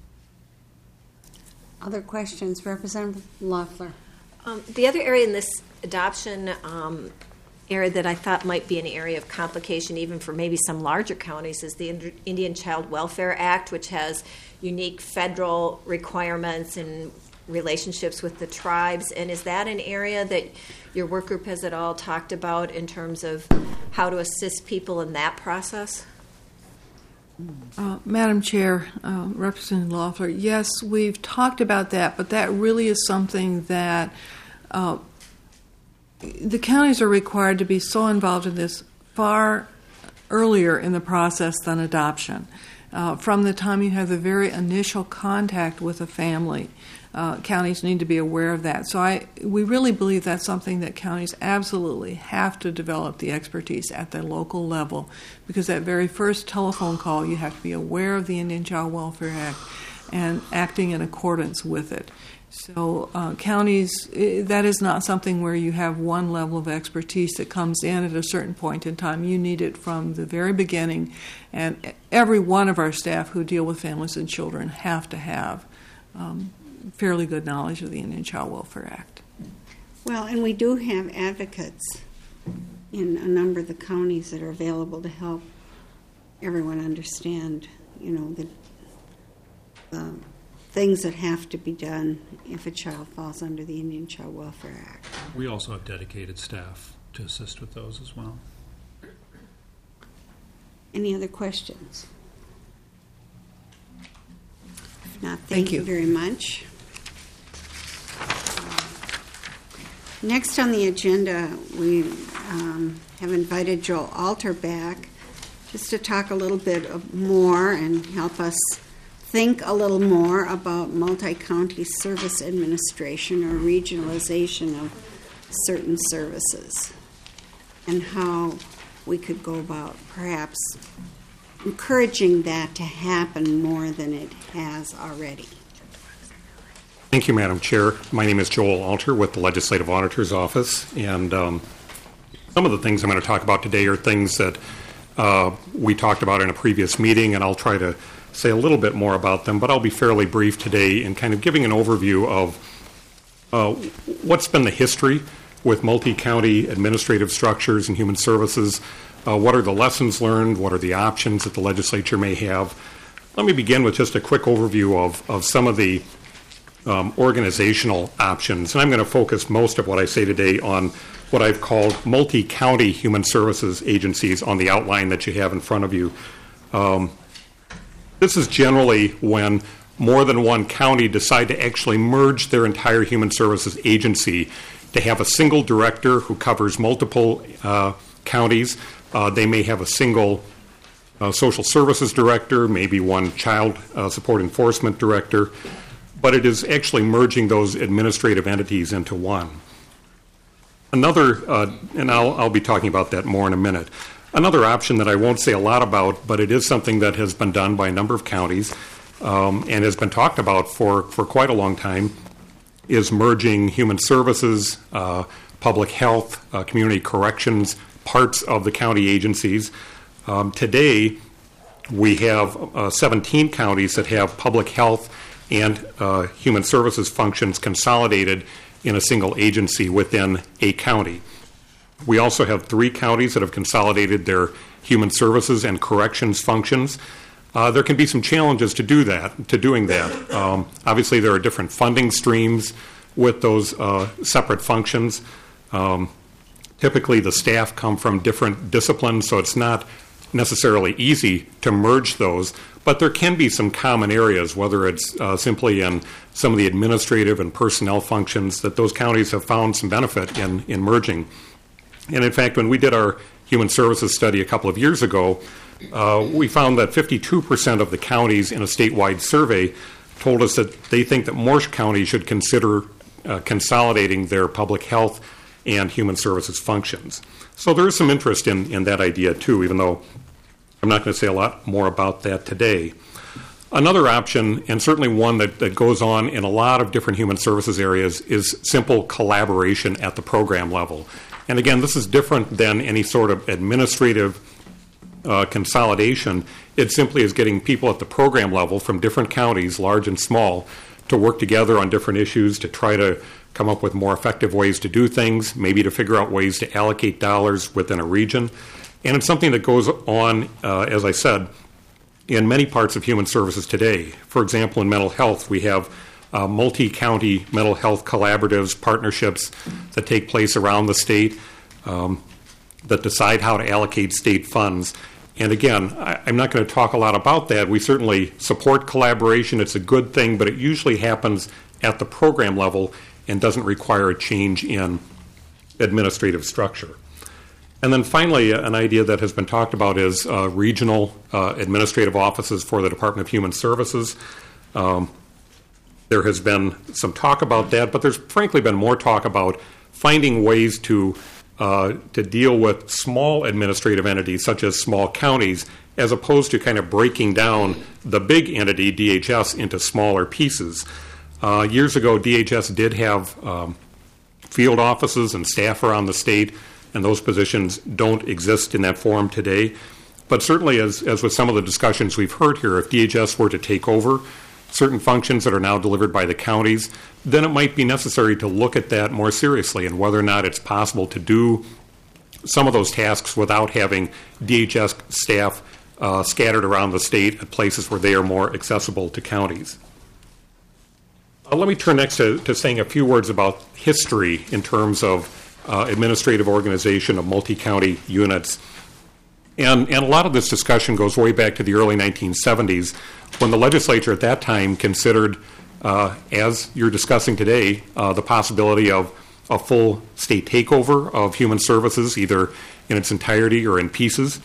Other questions? Representative Loeffler. Um, the other area in this adoption um, area that I thought might be an area of complication even for maybe some larger counties is the Indian Child Welfare Act, which has unique federal requirements and relationships with the tribes. And is that an area that your work group has at all talked about in terms of how to assist people in that process? Uh, Madam Chair, uh, Representative Loeffler, yes, we've talked about that, but that really is something that uh, the counties are required to be so involved in this far earlier in the process than adoption. Uh, from the time you have the very initial contact with a family, uh, counties need to be aware of that. So I, we really believe that's something that counties absolutely have to develop the expertise at the local level, because that very first telephone call, you have to be aware of the Indian Child Welfare Act and acting in accordance with it. So uh, counties, that is not something where you have one level of expertise that comes in at a certain point in time. You need it from the very beginning, and every one of our staff who deal with families and children have to have um, fairly good knowledge of the Indian Child Welfare Act. Well, and we do have advocates in a number of the counties that are available to help everyone understand, you know, the uh, things that have to be done if a child falls under the Indian Child Welfare Act. We also have dedicated staff to assist with those as well. Any other questions? If not, thank, Thank you. you very much. Next on the agenda, we um, have invited Joel Alter back just to talk a little bit of more and help us think a little more about multi-county service administration or regionalization of certain services and how we could go about perhaps encouraging that to happen more than it has already. Thank you, Madam Chair. My name is Joel Alter with the Legislative Auditor's Office, and um, some of the things I'm going to talk about today are things that uh, we talked about in a previous meeting, and I'll try to say a little bit more about them, but I'll be fairly brief today in kind of giving an overview of uh, what's been the history with multi-county administrative structures and human services. Uh, what are the lessons learned? What are the options that the legislature may have? Let me begin with just a quick overview of, of some of the um, organizational options. And I'm going to focus most of what I say today on what I've called multi-county human services agencies on the outline that you have in front of you. Um, This is generally when more than one county decide to actually merge their entire human services agency to have a single director who covers multiple uh, counties. Uh, they may have a single uh, social services director, maybe one child uh, support enforcement director, but it is actually merging those administrative entities into one. Another, uh, and I'll, I'll be talking about that more in a minute. Another option that I won't say a lot about, but it is something that has been done by a number of counties um, and has been talked about for, for quite a long time, is merging human services, uh, public health, uh, community corrections, parts of the county agencies. Um, today, we have uh, seventeen counties that have public health and uh, human services functions consolidated in a single agency within a county. We also have three counties that have consolidated their human services and corrections functions. Uh, there can be some challenges to do that, to doing that. Um, obviously, there are different funding streams with those uh, separate functions. Um, typically, the staff come from different disciplines, so it's not necessarily easy to merge those. But there can be some common areas, whether it's uh, simply in some of the administrative and personnel functions, that those counties have found some benefit in, in merging. And in fact, when we did our human services study a couple of years ago, uh, we found that fifty-two percent of the counties in a statewide survey told us that they think that more counties should consider uh, consolidating their public health and human services functions. So there is some interest in, in that idea too, even though I'm not going to say a lot more about that today. Another option, and certainly one that, that goes on in a lot of different human services areas, is simple collaboration at the program level. And again, this is different than any sort of administrative uh, consolidation. It simply is getting people at the program level from different counties, large and small, to work together on different issues to try to come up with more effective ways to do things, maybe to figure out ways to allocate dollars within a region. And it's something that goes on, uh, as I said, in many parts of human services today. For example, in mental health, we have uh, multi-county mental health collaboratives, partnerships that take place around the state um, that decide how to allocate state funds. And again, I, I'm not going to talk a lot about that. We certainly support collaboration. It's a good thing, but it usually happens at the program level and doesn't require a change in administrative structure. And then finally, an idea that has been talked about is uh, regional uh, administrative offices for the Department of Human Services. Um, there has been some talk about that, but there's frankly been more talk about finding ways to uh, to deal with small administrative entities, such as small counties, as opposed to kind of breaking down the big entity, D H S, into smaller pieces. Uh, years ago, D H S did have um, field offices and staff around the state, and those positions don't exist in that form today. But certainly, as, as with some of the discussions we've heard here, if D H S were to take over certain functions that are now delivered by the counties, then it might be necessary to look at that more seriously and whether or not it's possible to do some of those tasks without having D H S staff uh, scattered around the state at places where they are more accessible to counties. Uh, let me turn next to, to saying a few words about history in terms of Uh, administrative organization of multi-county units. And, and a lot of this discussion goes way back to the early nineteen seventies when the legislature at that time considered, uh, as you're discussing today, uh, the possibility of a full state takeover of human services, either in its entirety or in pieces.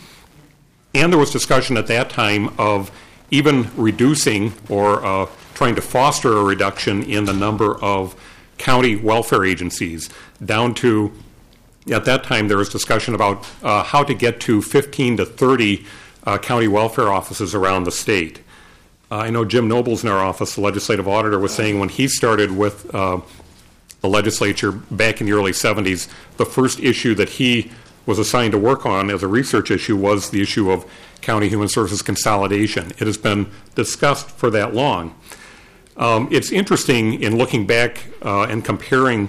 And there was discussion at that time of even reducing or uh, trying to foster a reduction in the number of county welfare agencies down to, at that time there was discussion about uh, how to get to fifteen to thirty uh, county welfare offices around the state. Uh, I know Jim Nobles in our office, the legislative auditor, was saying when he started with uh, the legislature back in the early seventies, the first issue that he was assigned to work on as a research issue was the issue of county human services consolidation. It has been discussed for that long. Um, it's interesting in looking back uh, and comparing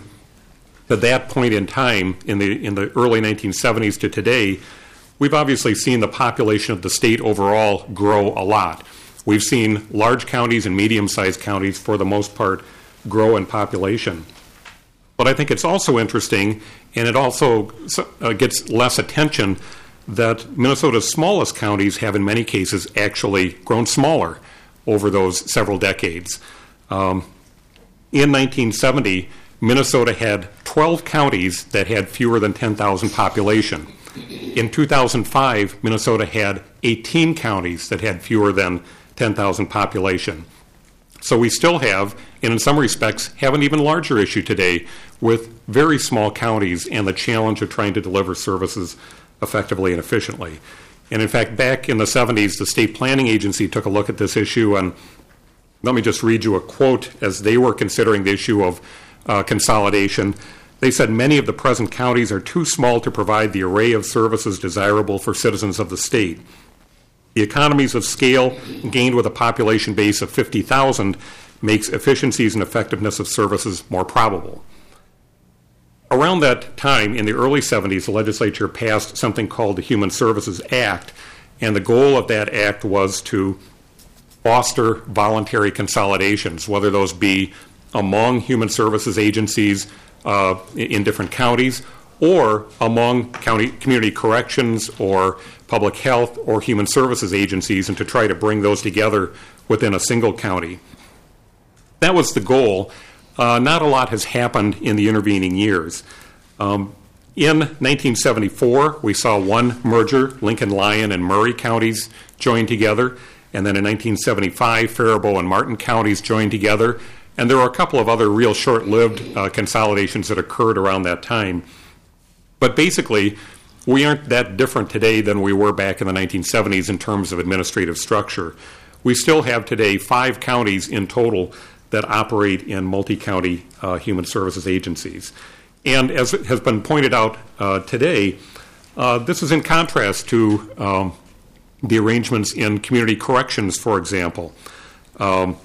to that point in time in the in the early nineteen seventies to today. We've obviously seen the population of the state overall grow a lot. We've seen large counties and medium-sized counties, for the most part, grow in population. But I think it's also interesting, and it also uh, gets less attention, that Minnesota's smallest counties have in many cases actually grown smaller over those several decades. Um, in nineteen seventy, Minnesota had twelve counties that had fewer than ten thousand population. In two thousand five, Minnesota had eighteen counties that had fewer than ten thousand population. So we still have, and in some respects, have an even larger issue today with very small counties and the challenge of trying to deliver services effectively and efficiently. And in fact, back in the seventies, the State Planning Agency took a look at this issue, and let me just read you a quote as they were considering the issue of uh, consolidation. They said, "Many of the present counties are too small to provide the array of services desirable for citizens of the state. The economies of scale gained with a population base of fifty thousand makes efficiencies and effectiveness of services more probable." Around that time, in the early seventies, the legislature passed something called the Human Services Act, and the goal of that act was to foster voluntary consolidations, whether those be among human services agencies uh, in different counties or among county community corrections or public health or human services agencies, and to try to bring those together within a single county. That was the goal. Uh, not a lot has happened in the intervening years. Um, in nineteen seventy-four, we saw one merger, Lincoln, Lyon, and Murray counties joined together. And then in nineteen seventy-five, Faribault and Martin counties joined together. And there were a couple of other real short-lived uh, consolidations that occurred around that time. But basically, we aren't that different today than we were back in the nineteen seventies in terms of administrative structure. We still have today five counties in total that operate in multi-county uh, human services agencies. And as it has been pointed out uh, today, uh, this is in contrast to um, the arrangements in community corrections, for example. Um,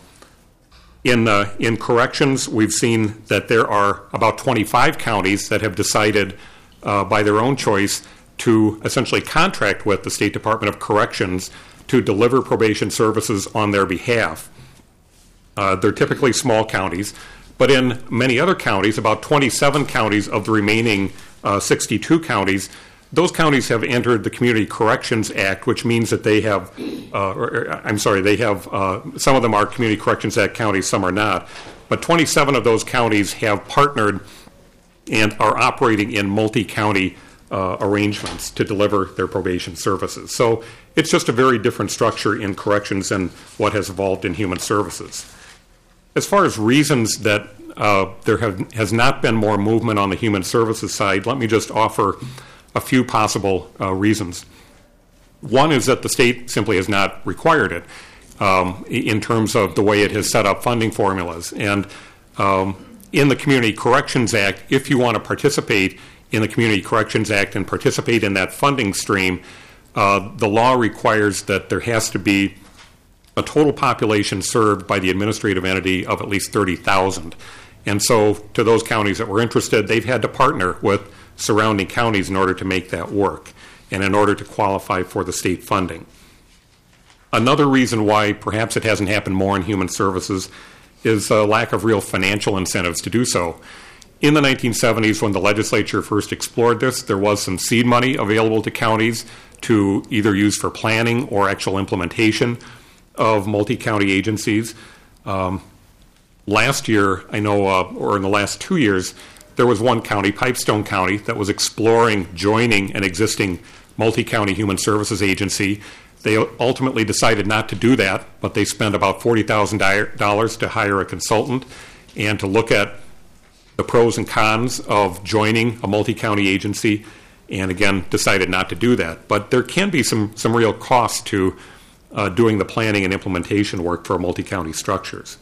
in, uh, in corrections, we've seen that there are about twenty-five counties that have decided uh, by their own choice to essentially contract with the State Department of Corrections to deliver probation services on their behalf. Uh, they're typically small counties, but in many other counties, about twenty-seven counties of the remaining uh, sixty-two counties, those counties have entered the Community Corrections Act, which means that they have, uh, or, or, I'm sorry, they have, uh, some of them are Community Corrections Act counties, some are not, but twenty-seven of those counties have partnered and are operating in multi-county uh, arrangements to deliver their probation services. So it's just a very different structure in corrections than what has evolved in human services. As far as reasons that uh, there have, has not been more movement on the human services side, let me just offer a few possible uh, reasons. One is that the state simply has not required it um, in terms of the way it has set up funding formulas. And um, in the Community Corrections Act, if you want to participate in the Community Corrections Act and participate in that funding stream, uh, the law requires that there has to be a total population served by the administrative entity of at least thirty thousand. And so to those counties that were interested, they've had to partner with surrounding counties in order to make that work and in order to qualify for the state funding. Another reason why perhaps it hasn't happened more in human services is a lack of real financial incentives to do so. In the nineteen seventies, when the legislature first explored this, there was some seed money available to counties to either use for planning or actual implementation of multi-county agencies. Um, last year, I know, uh, or in the last two years, there was one county, Pipestone County, that was exploring joining an existing multi-county human services agency. They ultimately decided not to do that, but they spent about forty thousand dollars to hire a consultant and to look at the pros and cons of joining a multi-county agency, and again, decided not to do that. But there can be some, some real cost to uh, doing the planning and implementation work for multi-county structures.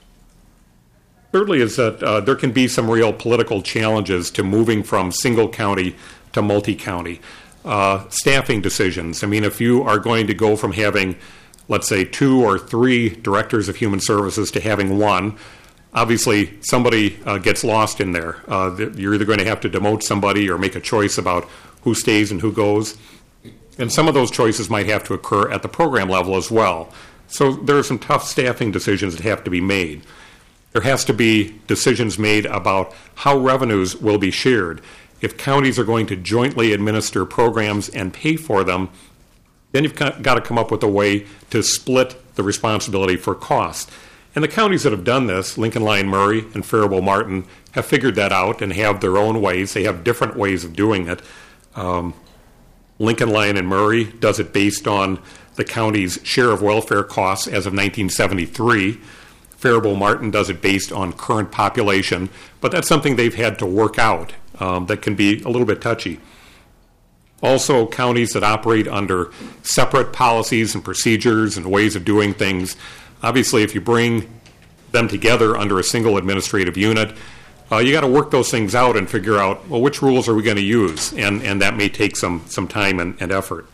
Thirdly is that uh, there can be some real political challenges to moving from single county to multi-county. Uh, staffing decisions. I mean, if you are going to go from having, let's say, two or three directors of human services to having one, obviously somebody uh, gets lost in there. Uh, you're either going to have to demote somebody or make a choice about who stays and who goes. And some of those choices might have to occur at the program level as well. So there are some tough staffing decisions that have to be made. There has to be decisions made about how revenues will be shared. If counties are going to jointly administer programs and pay for them, then you've got to come up with a way to split the responsibility for cost. And the counties that have done this, Lincoln, Lyon, Murray, and Faribault Martin, have figured that out and have their own ways. They have different ways of doing it. Um, Lincoln, Lyon, and Murray does it based on the county's share of welfare costs as of nineteen seventy-three. Faribault Martin does it based on current population, but that's something they've had to work out. Um, that can be a little bit touchy. Also, counties that operate under separate policies and procedures and ways of doing things, obviously if you bring them together under a single administrative unit, uh, you got to work those things out and figure out, well, which rules are we going to use? And, and that may take some, some time and, and effort.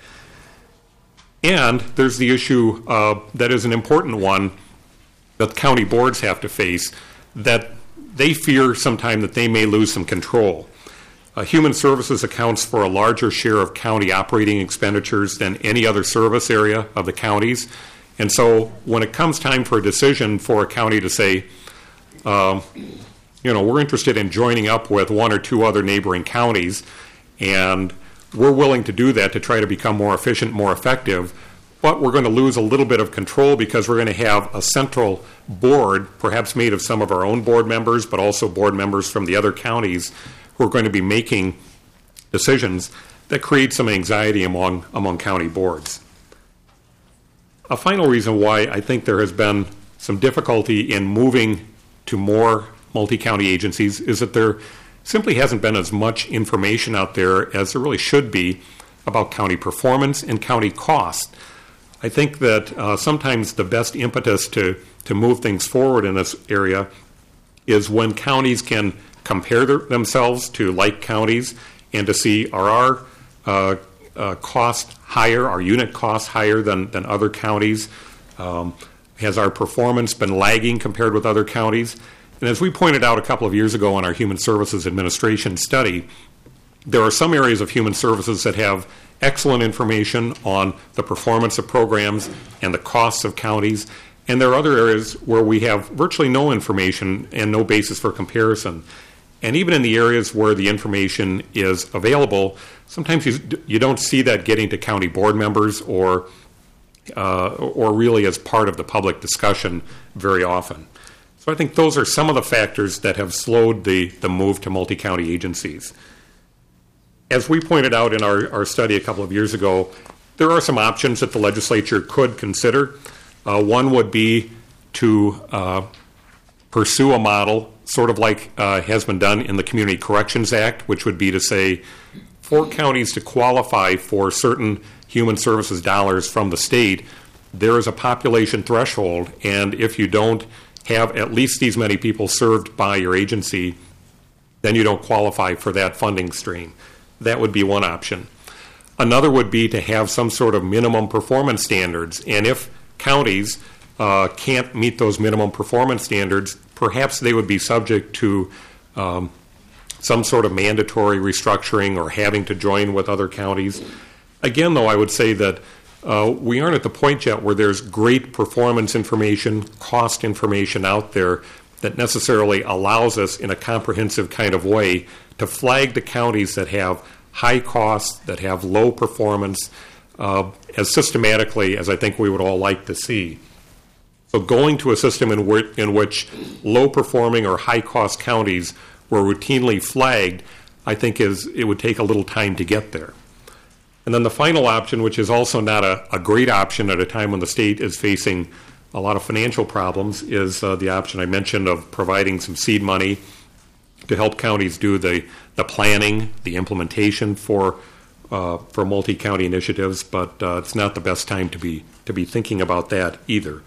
And there's the issue uh, that is an important one that county boards have to face, that they fear sometime that they may lose some control. Uh, human services accounts for a larger share of county operating expenditures than any other service area of the counties. And so when it comes time for a decision for a county to say, um, you know, we're interested in joining up with one or two other neighboring counties, and we're willing to do that to try to become more efficient, more effective, but we're going to lose a little bit of control because we're going to have a central board, perhaps made of some of our own board members, but also board members from the other counties who are going to be making decisions that create some anxiety among, among county boards. A final reason why I think there has been some difficulty in moving to more multi-county agencies is that there simply hasn't been as much information out there as there really should be about county performance and county cost. I think that uh, sometimes the best impetus to, to move things forward in this area is when counties can compare their, themselves to like counties and to see are our uh, uh, costs higher, our unit costs higher than, than other counties? Um, has our performance been lagging compared with other counties? And as we pointed out a couple of years ago in our Human Services Administration study, there are some areas of human services that have excellent information on the performance of programs and the costs of counties, and there are other areas where we have virtually no information and no basis for comparison. And even in the areas where the information is available, sometimes you, you don't see that getting to county board members or uh, or really as part of the public discussion very often. So I think those are some of the factors that have slowed the, the move to multi-county agencies. As we pointed out in our, our study a couple of years ago, there are some options that the legislature could consider. Uh, one would be to uh, pursue a model sort of like uh, has been done in the Community Corrections Act, which would be to say for counties to qualify for certain human services dollars from the state, there is a population threshold, and if you don't have at least these many people served by your agency, then you don't qualify for that funding stream. That would be one option. Another would be to have some sort of minimum performance standards, and if counties uh, can't meet those minimum performance standards, perhaps they would be subject to um, some sort of mandatory restructuring or having to join with other counties. Again, though, I would say that uh, we aren't at the point yet where there's great performance information, cost information out there that necessarily allows us in a comprehensive kind of way to flag the counties that have high costs, that have low performance, uh, as systematically as I think we would all like to see. So going to a system in, wh- in which low-performing or high-cost counties were routinely flagged, I think is it would take a little time to get there. And then the final option, which is also not a, a great option at a time when the state is facing a lot of financial problems, is uh, the option I mentioned of providing some seed money to help counties do the, the planning, the implementation for uh, for multi-county initiatives, but uh, it's not the best time to be to be thinking about that either.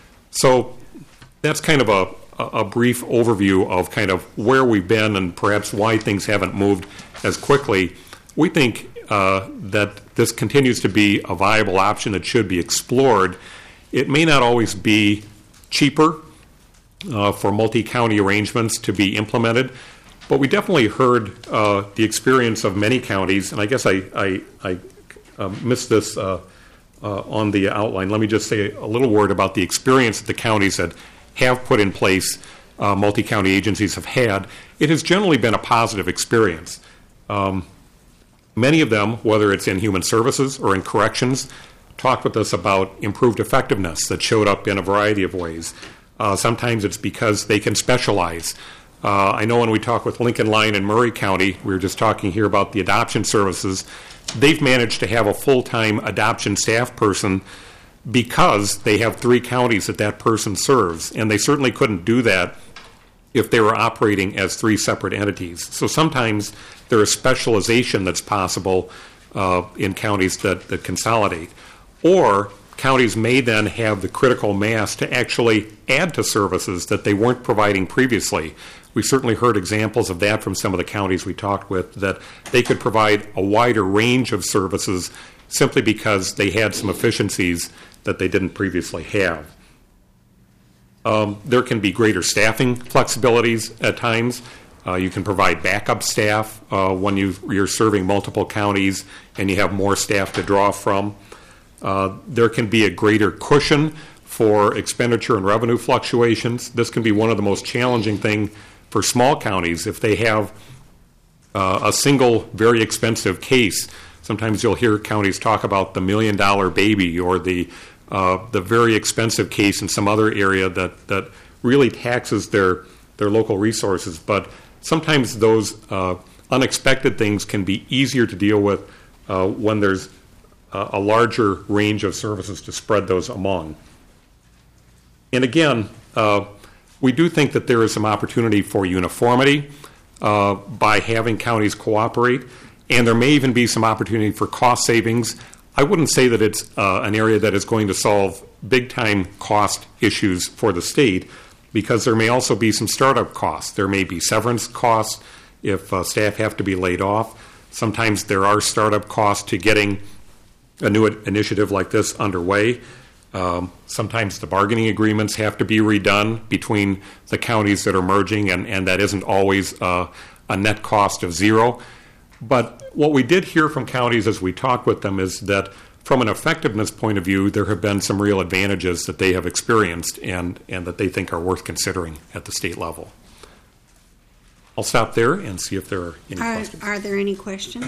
So that's kind of a, a brief overview of kind of where we've been and perhaps why things haven't moved as quickly. We think uh, that this continues to be a viable option that should be explored. It may not always be cheaper uh, for multi-county arrangements to be implemented, but we definitely heard uh, the experience of many counties, and I guess I, I, I uh, missed this uh, uh, on the outline. Let me just say a little word about the experience that the counties that have put in place uh, multi-county agencies have had. It has generally been a positive experience. Um, many of them, whether it's in human services or in corrections, talked with us about improved effectiveness that showed up in a variety of ways. Uh, sometimes it's because they can specialize. Uh, I know when we talk with Lincoln Lyon in Murray County, we were just talking here about the adoption services, they've managed to have a full-time adoption staff person because they have three counties that that person serves, and they certainly couldn't do that if they were operating as three separate entities. So sometimes there is specialization that's possible uh, in counties that, that consolidate. Or counties may then have the critical mass to actually add to services that they weren't providing previously. We certainly heard examples of that from some of the counties we talked with, that they could provide a wider range of services simply because they had some efficiencies that they didn't previously have. Um, there can be greater staffing flexibilities at times. Uh, you can provide backup staff uh, when you, you're serving multiple counties and you have more staff to draw from. Uh, there can be a greater cushion for expenditure and revenue fluctuations. This can be one of the most challenging things for small counties if they have uh, a single very expensive case. Sometimes you'll hear counties talk about the million dollar baby or the uh, the very expensive case in some other area that, that really taxes their, their local resources. But sometimes those uh, unexpected things can be easier to deal with uh, when there's a larger range of services to spread those among. And again, uh, we do think that there is some opportunity for uniformity. uh, by having counties cooperate, and there may even be some opportunity for cost savings. I wouldn't say that it's uh, an area that is going to solve big-time cost issues for the state, because there may also be some startup costs. There may be severance costs if uh, staff have to be laid off. Sometimes there are startup costs to getting a new initiative like this underway. Um, sometimes the bargaining agreements have to be redone between the counties that are merging, and, and that isn't always uh, a net cost of zero. But what we did hear from counties as we talked with them is that from an effectiveness point of view, there have been some real advantages that they have experienced and, and that they think are worth considering at the state level. I'll stop there and see if there are any Are, questions. are there any questions?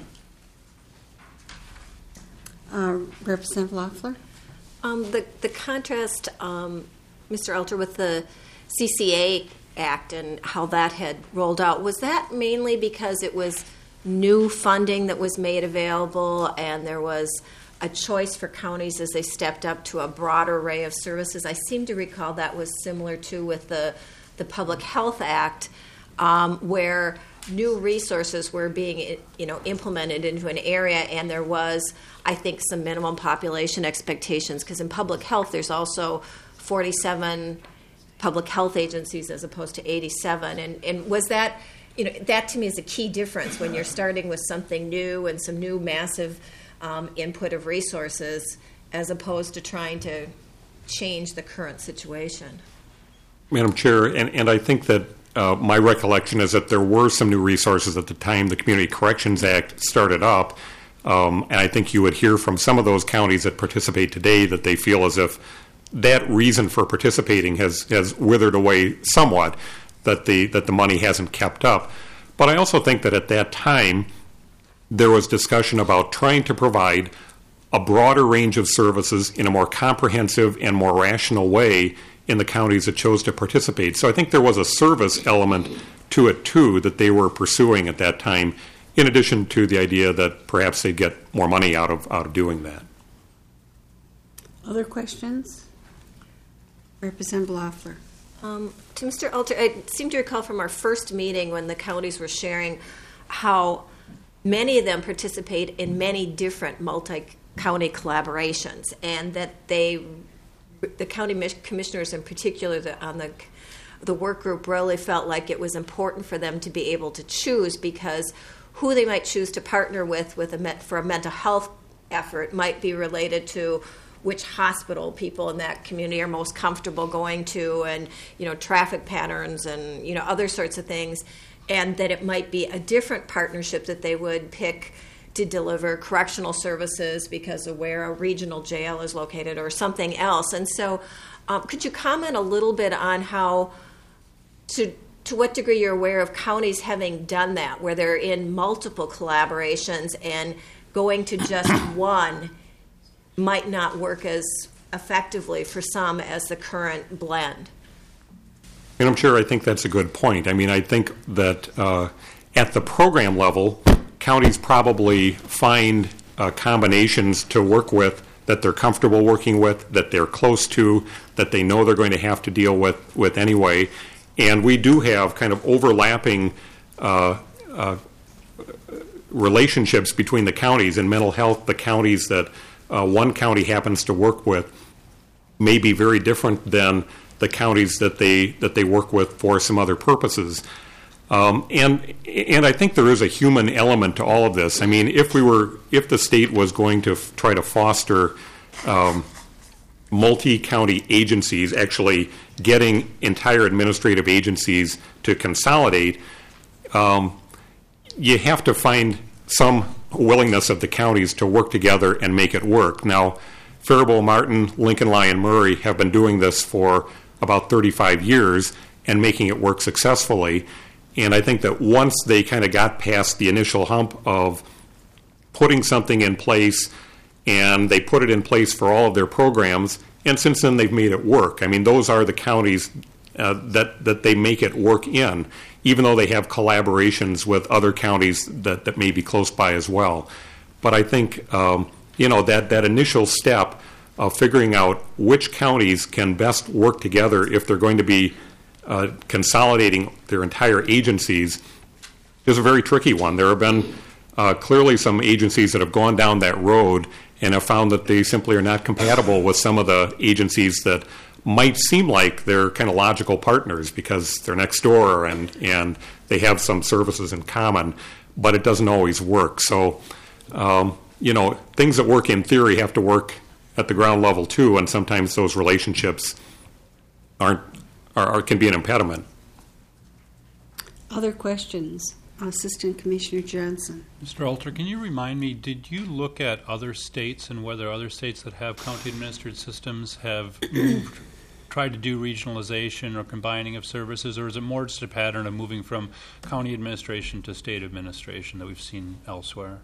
Uh, Representative Loeffler? Um, the, the contrast, um, Mister Alter, with the C C A Act and how that had rolled out, was that mainly because it was new funding that was made available and there was a choice for counties as they stepped up to a broader array of services? I seem to recall that was similar to with the, the Public Health Act, um, where new resources were being, you know, implemented into an area, and there was, I think, some minimum population expectations, because in public health there's also forty-seven public health agencies as opposed to eighty-seven. And, and was that, you know, that to me is a key difference when you're starting with something new and some new massive um, input of resources, as opposed to trying to change the current situation. Madam Chair, and, and I think that uh, my recollection is that there were some new resources at the time the Community Corrections Act started up. Um, and I think you would hear from some of those counties that participate today that they feel as if that reason for participating has, has withered away somewhat, that the, that the money hasn't kept up. But I also think that at that time, there was discussion about trying to provide a broader range of services in a more comprehensive and more rational way in the counties that chose to participate. So I think there was a service element to it, too, that they were pursuing at that time, in addition to the idea that perhaps they'd get more money out of out of doing that. Other questions? Representative Loeffler. Um, to Mister Alter, I seem to recall from our first meeting when the counties were sharing how many of them participate in many different multi-county collaborations, and that they, the county commissioners in particular, the, on the the work group really felt like it was important for them to be able to choose, because who they might choose to partner with with a for a mental health effort might be related to which hospital people in that community are most comfortable going to, and, you know, traffic patterns and, you know, other sorts of things, and that it might be a different partnership that they would pick to deliver correctional services because of where a regional jail is located or something else. And so um, could you comment a little bit on how, to to what degree you're aware of counties having done that, where they're in multiple collaborations and going to just one might not work as effectively for some as the current blend? Madam Chair, I think that's a good point. I mean, I think that uh, at the program level, counties probably find uh, combinations to work with that they're comfortable working with, that they're close to, that they know they're going to have to deal with, with anyway. And we do have kind of overlapping uh, uh, relationships between the counties. In mental health, the counties that uh, one county happens to work with may be very different than the counties that they that they work with for some other purposes. Um, and and I think there is a human element to all of this. I mean, if we were if the state was going to f- try to foster um, multi-county agencies, actually getting entire administrative agencies to consolidate, um, you have to find some willingness of the counties to work together and make it work. Now, Faribault, Martin, Lincoln, Lyon, Murray have been doing this for about thirty-five years and making it work successfully. And I think that once they kind of got past the initial hump of putting something in place, and they put it in place for all of their programs, and since then they've made it work. I mean, those are the counties uh, that, that they make it work in, even though they have collaborations with other counties that, that may be close by as well. But I think, um, you know, that, that initial step of figuring out which counties can best work together if they're going to be uh, consolidating their entire agencies is a very tricky one. There have been uh, clearly some agencies that have gone down that road and have found that they simply are not compatible with some of the agencies that might seem like they're kind of logical partners because they're next door and, and they have some services in common, but it doesn't always work. So, um, you know, things that work in theory have to work at the ground level too, and sometimes those relationships aren't are, are can be an impediment. Other questions? Assistant Commissioner Johnson. Mister Alter, can you remind me, did you look at other states and whether other states that have county-administered systems have moved, tried to do regionalization or combining of services, or is it more just a pattern of moving from county administration to state administration that we've seen elsewhere?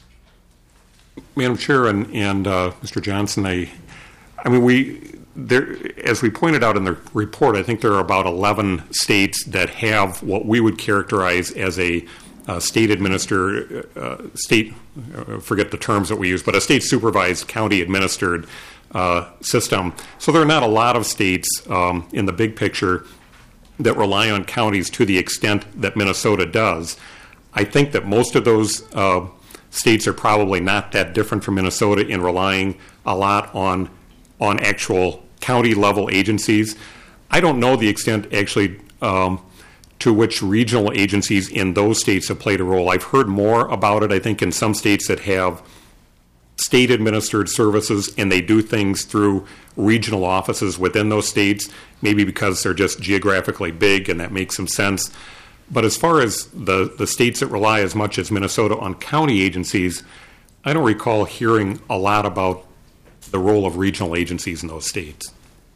Madam Chair and, and uh, Mister Johnson, I, I mean, we, there, as we pointed out in the report, I think there are about eleven states that have what we would characterize as a uh, state-administered, uh, state, uh, forget the terms that we use, but a state-supervised, county-administered uh, system. So there are not a lot of states um, in the big picture that rely on counties to the extent that Minnesota does. I think that most of those uh, states are probably not that different from Minnesota in relying a lot on on actual county-level agencies. I don't know the extent, actually, um, to which regional agencies in those states have played a role. I've heard more about it, I think, in some states that have state-administered services, and they do things through regional offices within those states, maybe because they're just geographically big, and that makes some sense. But as far as the, the states that rely as much as Minnesota on county agencies, I don't recall hearing a lot about the role of regional agencies in those states.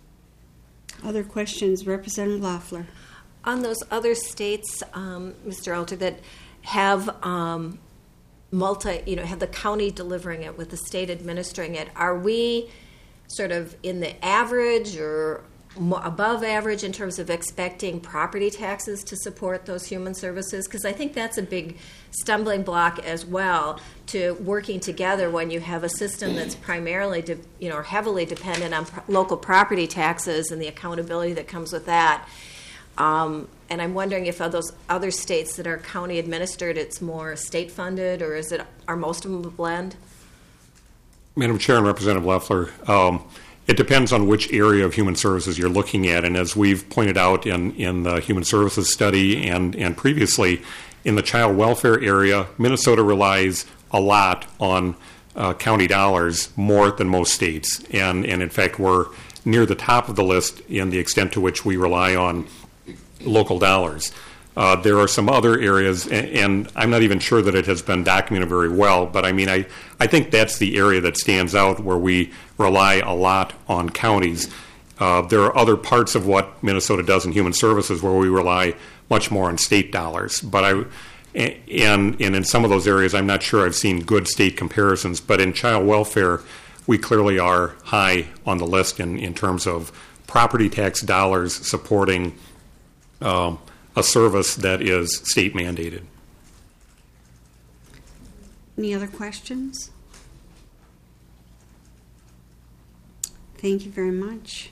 Other questions? Representative Loeffler. On those other states, um, Mister Alter, that have um, multi, you know, have the county delivering it with the state administering it, are we sort of in the average or mo- above average in terms of expecting property taxes to support those human services? Because I think that's a big stumbling block as well to working together when you have a system that's primarily, de- you know, or heavily dependent on pro- local property taxes and the accountability that comes with that. Um, and I'm wondering if of those other states that are county administered, it's more state funded, or is it are most of them a blend? Madam Chair and Representative Loeffler, um, it depends on which area of human services you're looking at. And as we've pointed out in, in the human services study and, and previously, in the child welfare area, Minnesota relies a lot on uh, county dollars more than most states. And, and in fact, we're near the top of the list in the extent to which we rely on local dollars. Uh, there are some other areas, and, and I'm not even sure that it has been documented very well, but I mean, I, I think that's the area that stands out where we rely a lot on counties. Uh, there are other parts of what Minnesota does in human services where we rely much more on state dollars. But I, and, and in some of those areas, I'm not sure I've seen good state comparisons, but in child welfare, we clearly are high on the list in, in terms of property tax dollars supporting um, a service that is state mandated. Any other questions? Thank you very much.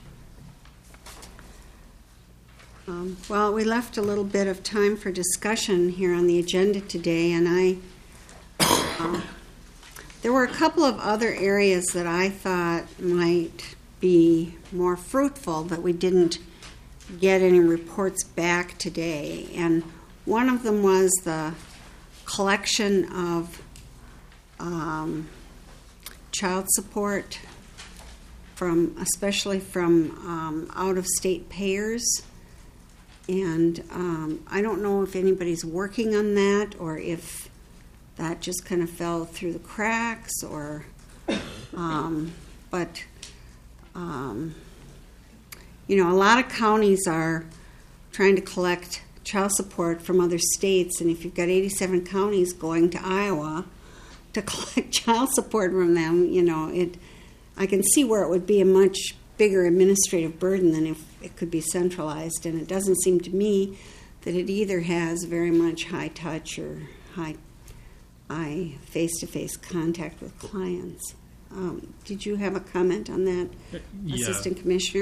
Um, well, we left a little bit of time for discussion here on the agenda today, and I uh, there were a couple of other areas that I thought might be more fruitful that we didn't get any reports back today. And one of them was the collection of um, child support from, especially from um, out-of-state payers. And um, I don't know if anybody's working on that or if that just kind of fell through the cracks or, um, but, um, you know, a lot of counties are trying to collect child support from other states, and if you've got eighty-seven counties going to Iowa to collect child support from them, you know, it, I can see where it would be a much bigger administrative burden than if it could be centralized, and it doesn't seem to me that it either has very much high touch or high, high face-to-face contact with clients. Um, did you have a comment on that, Yeah. Assistant Commissioner?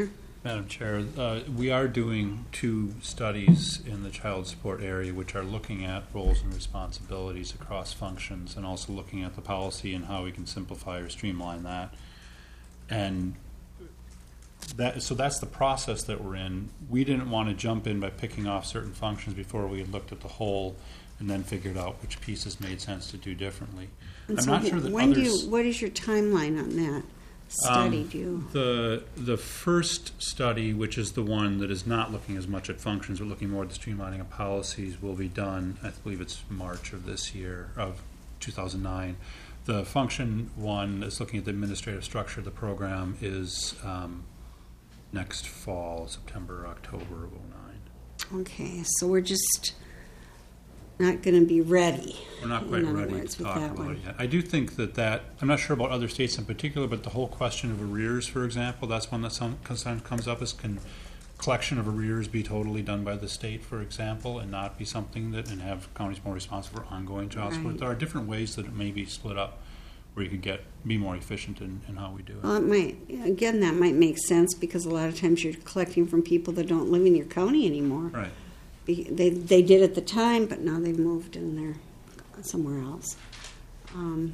Madam Chair, uh, we are doing two studies in the child support area which are looking at roles and responsibilities across functions and also looking at the policy and how we can simplify or streamline that. And that, so that's the process that we're in. We didn't want to jump in by picking off certain functions before we had looked at the whole and then figured out which pieces made sense to do differently. And I'm so not the- sure that when do others... you, what is your timeline on that study? Um, Do you? The the first study, which is the one that is not looking as much at functions, but looking more at the streamlining of policies, will be done, I believe it's March of this year, of two thousand nine. The function one is looking at the administrative structure of the program is um, next fall, September, October of oh nine. Okay, so we're just not going to be ready. We're not quite in other ready words, to with talk that about one. it yet. I do think that that, I'm not sure about other states in particular, but the whole question of arrears, for example, that's one that some, sometimes comes up. Is can collection of arrears be totally done by the state, for example, and not be something that, and have counties more responsible for ongoing child support? Right. There are different ways that it may be split up where you could get, be more efficient in, in how we do it. Well, it might, again, that might make sense because a lot of times you're collecting from people that don't live in your county anymore. Right. Be- They, they did at the time, but now they've moved and they're somewhere else. Um,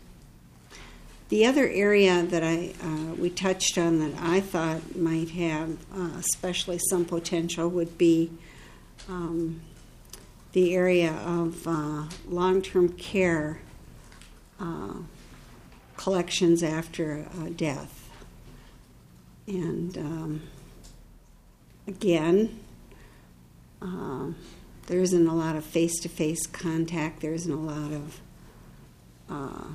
the other area that I uh, we touched on that I thought might have uh, especially some potential would be um, the area of uh, long-term care uh, collections after uh, death. And um, again, Uh, there isn't a lot of face-to-face contact. There isn't a lot of, uh,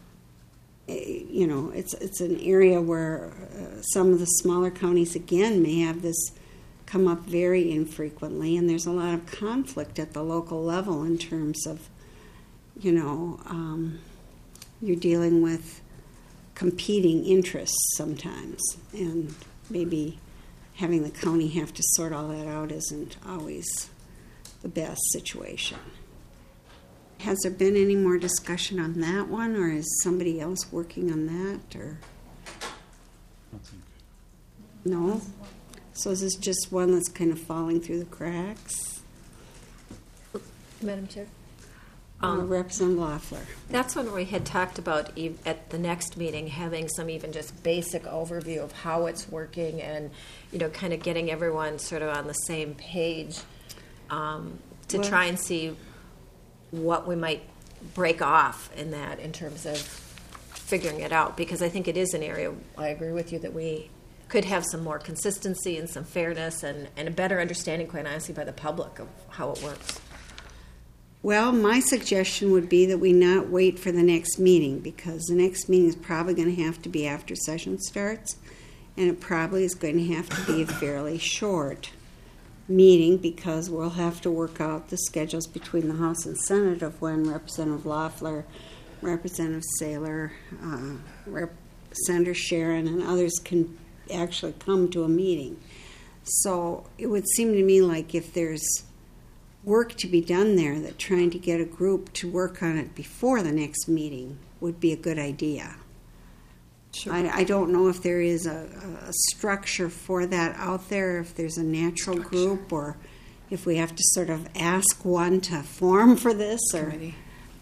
eh, you know, it's it's an area where uh, some of the smaller counties, again, may have this come up very infrequently, and there's a lot of conflict at the local level in terms of, you know, um, you're dealing with competing interests sometimes, and maybe having the county have to sort all that out isn't always the best situation. Has there been any more discussion on that one, or is somebody else working on that, or no? So is this just one that's kind of falling through the cracks? Madam Chair? Uh, Um, Representative Loeffler. That's when we had talked about ev- at the next meeting having some even just basic overview of how it's working and, you know, kind of getting everyone sort of on the same page um, to Well- try and see what we might break off in that in terms of figuring it out. Because I think it is an area, I agree with you, that we could have some more consistency and some fairness and, and a better understanding, quite honestly, by the public of how it works. Well, my suggestion would be that we not wait for the next meeting, because the next meeting is probably going to have to be after session starts, and it probably is going to have to be a fairly short meeting, because we'll have to work out the schedules between the House and Senate of when Representative Loeffler, Representative Saylor, uh, Rep- Senator Sharon, and others can actually come to a meeting. So it would seem to me like if there's work to be done there, that trying to get a group to work on it before the next meeting would be a good idea. Sure. I, I don't know if there is a, a structure for that out there, if there's a natural group, or if we have to sort of ask one to form for this, or Committee.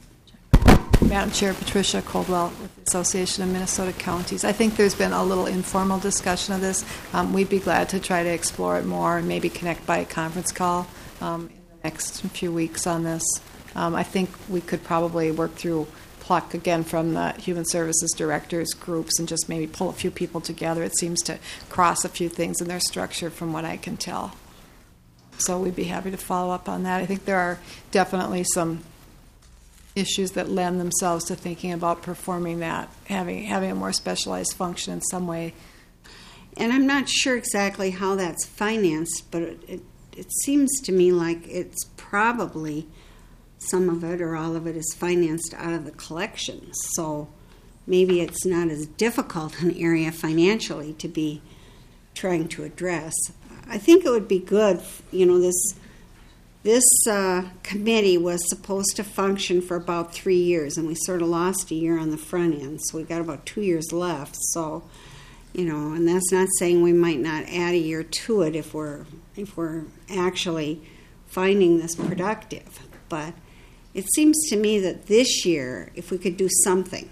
Madam Chair, Patricia Coldwell with the Association of Minnesota Counties. I think there's been a little informal discussion of this. Um, we'd be glad to try to explore it more and maybe connect by conference call um, in the next few weeks on this. Um, I think we could probably work through pluck again from the Human Services Directors groups and just maybe pull a few people together. It seems to cross a few things in their structure from what I can tell. So we'd be happy to follow up on that. I think there are definitely some issues that lend themselves to thinking about performing that, having having a more specialized function in some way. and I'm not sure exactly how that's financed, but it, it, it seems to me like it's probably some of it or all of it is financed out of the collections. So maybe it's not as difficult an area financially to be trying to address. I think it would be good, you know, this this uh, committee was supposed to function for about three years, and we sort of lost a year on the front end, so we got about two years left. So You know, and that's not saying we might not add a year to it if we're if we're actually finding this productive. But it seems to me that this year, if we could do something,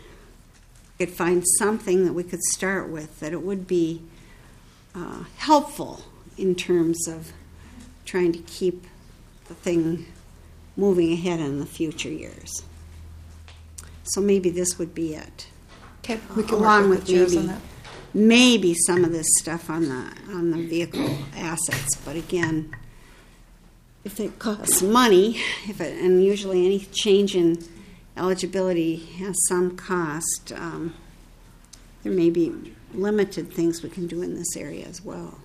we could find something that we could start with, that it would be uh, helpful in terms of trying to keep the thing moving ahead in the future years. So maybe this would be it. Okay, we can Along work with with the chairs maybe on that. maybe some of this stuff on the on the vehicle assets, but again, if it costs money, if it, and usually any change in eligibility has some cost, um, there may be limited things we can do in this area as well.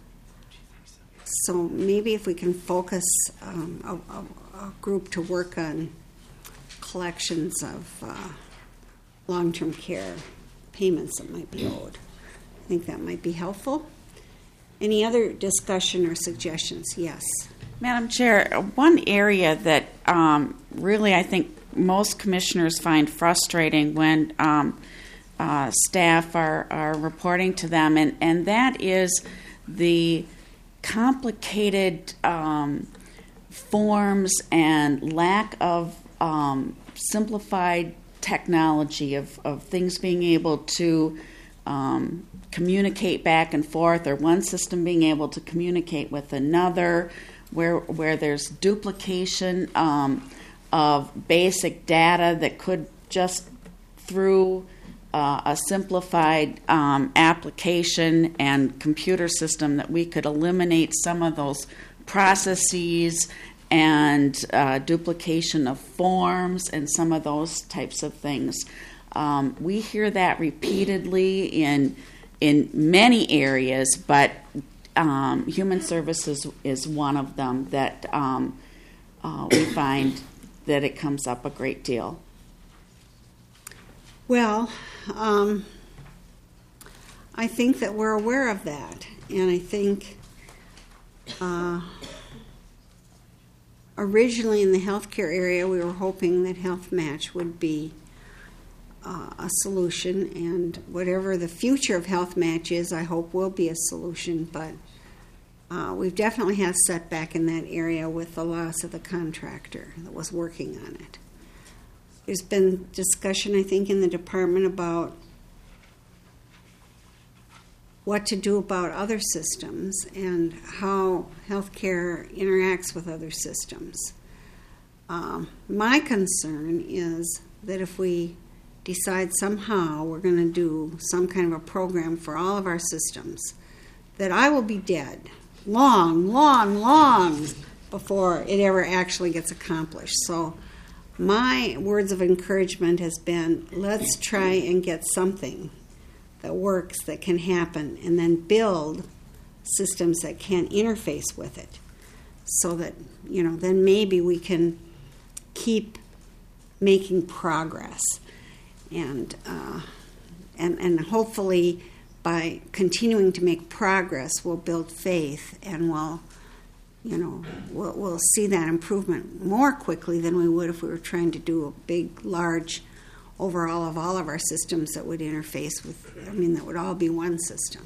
So maybe if we can focus um, a, a, a group to work on collections of uh, long-term care payments that might be owed. I think that might be helpful. Any other discussion or suggestions? Yes. Madam Chair, one area that um, really I think most commissioners find frustrating when um, uh, staff are, are reporting to them, and, and that is the complicated um, forms and lack of um, simplified technology of, of things being able to um, communicate back and forth, or one system being able to communicate with another, where where there's duplication um, of basic data that could just through uh, a simplified um, application and computer system that we could eliminate some of those processes and uh, duplication of forms and some of those types of things. Um, we hear that repeatedly in in many areas, but um, human services is one of them that um, uh, we find that it comes up a great deal. Well, um, I think that we're aware of that, and I think uh, originally in the healthcare area we were hoping that Health Match would be uh, a solution, and whatever the future of Health Match is, I hope will be a solution, but uh, we've definitely had setback in that area with the loss of the contractor that was working on it. There's been discussion, I think, in the department about what to do about other systems and how healthcare interacts with other systems. Um, my concern is that if we decide somehow we're going to do some kind of a program for all of our systems, that I will be dead long, long, long before it ever actually gets accomplished. So my words of encouragement has been, let's try and get something that works, that can happen, and then build systems that can interface with it, so that, you know, then maybe we can keep making progress, and uh, and and hopefully by continuing to make progress, we'll build faith, and we'll, you know, we'll, we'll see that improvement more quickly than we would if we were trying to do a big, large overall of all of our systems that would interface with, I mean, that would all be one system.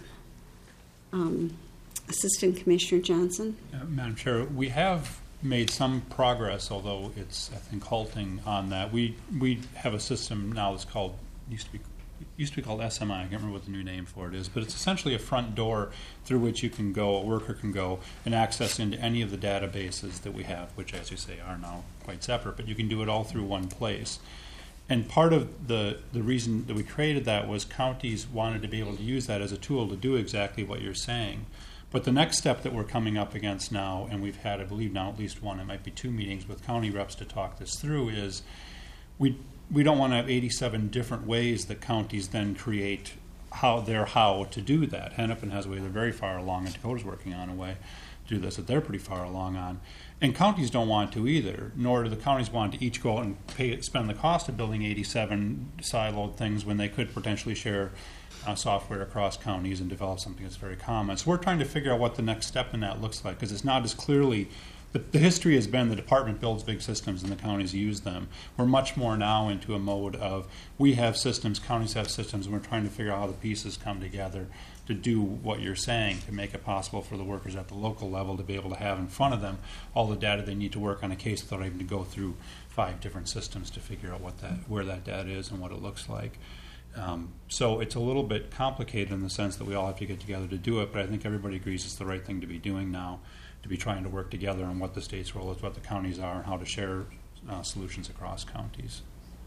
Um, Assistant Commissioner Johnson? Uh, Madam Chair, we have made some progress, although it's, I think, halting on that. We we have a system now that's called, used to be used to be called S M I. I can't remember what the new name for it is, but it's essentially a front door through which you can go, a worker can go and access into any of the databases that we have, which, as you say, are now quite separate, but you can do it all through one place. And part of the, the reason that we created that was counties wanted to be able to use that as a tool to do exactly what you're saying. But the next step that we're coming up against now, and we've had, I believe now at least one, it might be two meetings with county reps to talk this through, is we we don't want to have eighty-seven different ways that counties then create how their how to do that. Hennepin has a way, they're very far along, and Dakota's working on a way to do this that they're pretty far along on. And counties don't want to either, nor do the counties want to each go out and pay, spend the cost of building eighty-seven siloed things when they could potentially share uh, software across counties and develop something that's very common. So we're trying to figure out what the next step in that looks like, because it's not as clearly the, the history has been the department builds big systems and the counties use them. We're much more now into a mode of we have systems, counties have systems, and we're trying to figure out how the pieces come together to do what you're saying, to make it possible for the workers at the local level to be able to have in front of them all the data they need to work on a case without having to go through five different systems to figure out what that, where that data is and what it looks like. Um, so it's a little bit complicated in the sense that we all have to get together to do it, but I think everybody agrees it's the right thing to be doing now, to be trying to work together on what the state's role is, what the counties are, and how to share uh, solutions across counties.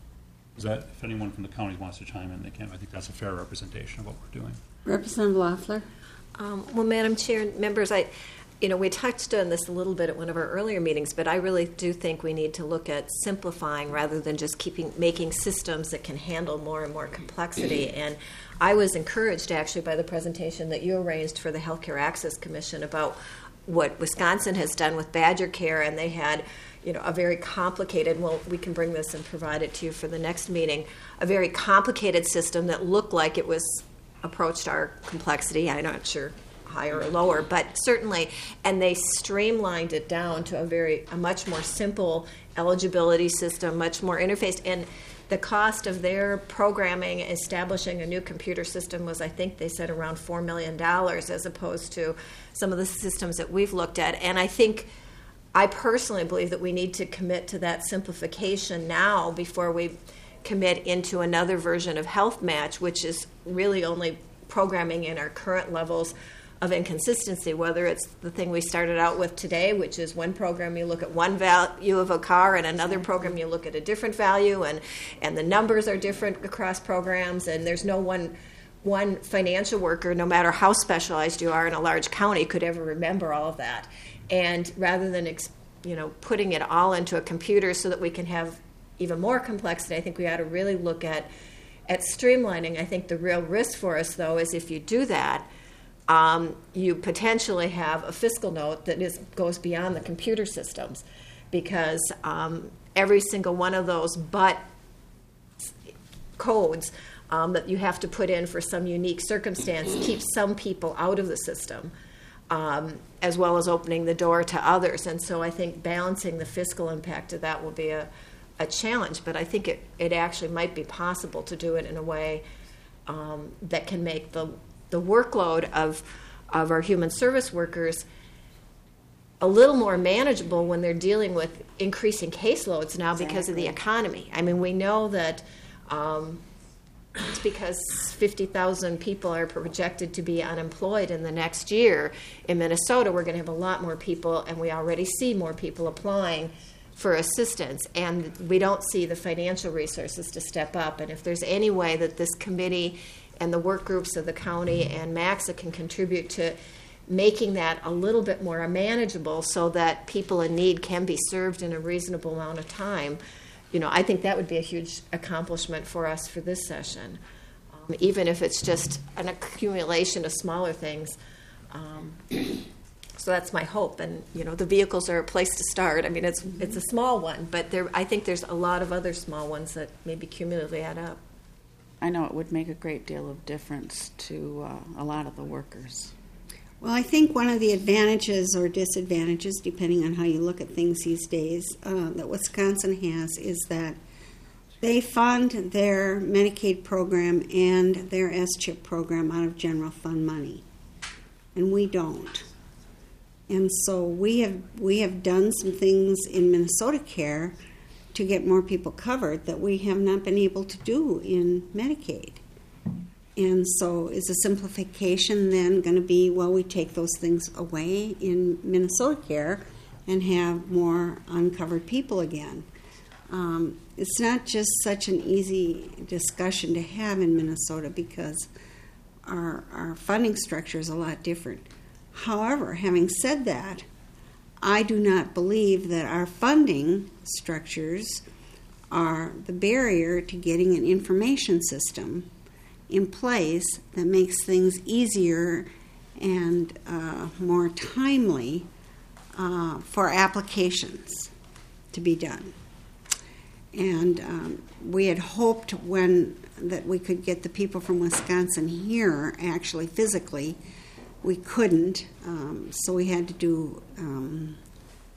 Is that, if anyone from the counties wants to chime in, they can. I think that's a fair representation of what we're doing. Representative Loeffler. Um, well, Madam Chair, members, I, you know, we touched on this a little bit at one of our earlier meetings, but I really do think we need to look at simplifying rather than just keeping making systems that can handle more and more complexity. And I was encouraged, actually, by the presentation that you arranged for the Healthcare Access Commission about what Wisconsin has done with Badger Care, and they had, you know, a very complicated, well, we can bring this and provide it to you for the next meeting, a very complicated system that looked like it was approached our complexity. I'm not sure higher or lower, but certainly, and they streamlined it down to a very, a much more simple eligibility system, much more interfaced, and the cost of their programming, establishing a new computer system was, I think they said, around four million dollars as opposed to some of the systems that we've looked at. And I think, I personally believe that we need to commit to that simplification now before we commit into another version of Health Match, which is really only programming in our current levels of inconsistency, whether it's the thing we started out with today, which is one program you look at one value of a car and another program you look at a different value, and, and the numbers are different across programs, and there's no one one financial worker, no matter how specialized you are in a large county, could ever remember all of that. And rather than you know putting it all into a computer so that we can have even more complexity, I think we ought to really look at at streamlining. I think the real risk for us, though, is if you do that, Um, you potentially have a fiscal note that is goes beyond the computer systems, because um, every single one of those but codes um, that you have to put in for some unique circumstance keeps some people out of the system, um, as well as opening the door to others. And so I think balancing the fiscal impact of that will be a, a challenge, but I think it, it actually might be possible to do it in a way um, that can make the the workload of of our human service workers a little more manageable when they're dealing with increasing caseloads now because of the economy. I mean, we know that um, it's because fifty thousand people are projected to be unemployed in the next year. In Minnesota, we're going to have a lot more people, and we already see more people applying for assistance, and we don't see the financial resources to step up. And if there's any way that this committee and the work groups of the county and MACSA can contribute to making that a little bit more manageable so that people in need can be served in a reasonable amount of time, you know, I think that would be a huge accomplishment for us for this session, um, even if it's just an accumulation of smaller things. Um, so that's my hope. And, you know, the vehicles are a place to start. I mean, it's it's a small one, but there, I think there's a lot of other small ones that maybe cumulatively add up. I know it would make a great deal of difference to uh, a lot of the workers. Well, I think one of the advantages or disadvantages, depending on how you look at things these days, uh, that Wisconsin has is that they fund their Medicaid program and their S CHIP program out of general fund money, and we don't. And so we have we have done some things in Minnesota Care to get more people covered that we have not been able to do in Medicaid. And so is a simplification then going to be, well, we take those things away in Minnesota Care and have more uncovered people again? Um, it's not just such an easy discussion to have in Minnesota because our, our funding structure is a lot different. However, having said that, I do not believe that our funding structures are the barrier to getting an information system in place that makes things easier and uh, more timely uh, for applications to be done. And um, we had hoped when that we could get the people from Wisconsin here actually physically. We couldn't, um, so we had to do um,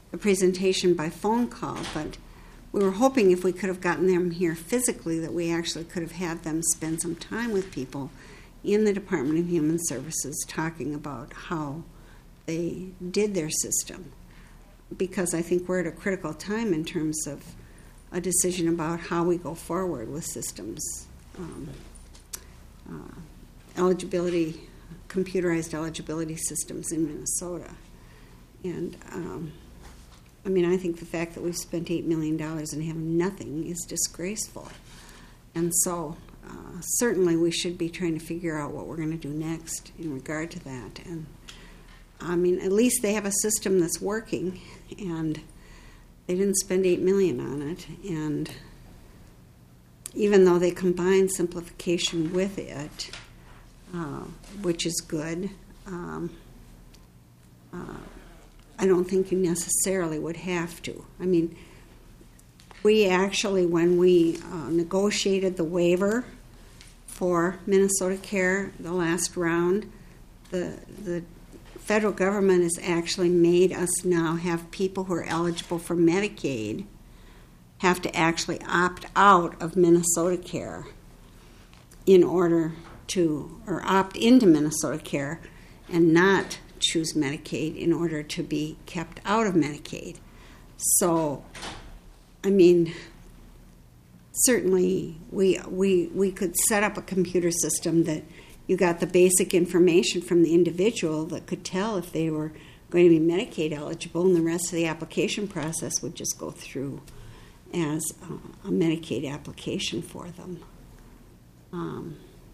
the presentation by phone call, but we were hoping if we could have gotten them here physically that we actually could have had them spend some time with people in the Department of Human Services talking about how they did their system. Because I think we're at a critical time in terms of a decision about how we go forward with systems. Um, uh, eligibility, computerized eligibility systems in Minnesota. And um, I mean, I think the fact that we've spent eight million dollars and have nothing is disgraceful. And so uh, certainly we should be trying to figure out what we're going to do next in regard to that. And I mean, at least they have a system that's working, and they didn't spend eight million dollars on it. And even though they combined simplification with it, uh, which is good, um, uh, I don't think you necessarily would have to. I mean, we actually, when we uh, negotiated the waiver for Minnesota Care, the last round, the the federal government has actually made us now have people who are eligible for Medicaid have to actually opt out of Minnesota Care in order to, or opt into Minnesota Care and not choose Medicaid in order to be kept out of Medicaid. So, I mean, certainly we we we could set up a computer system that you got the basic information from the individual that could tell if they were going to be Medicaid eligible, and the rest of the application process would just go through as a, a Medicaid application for them. Um,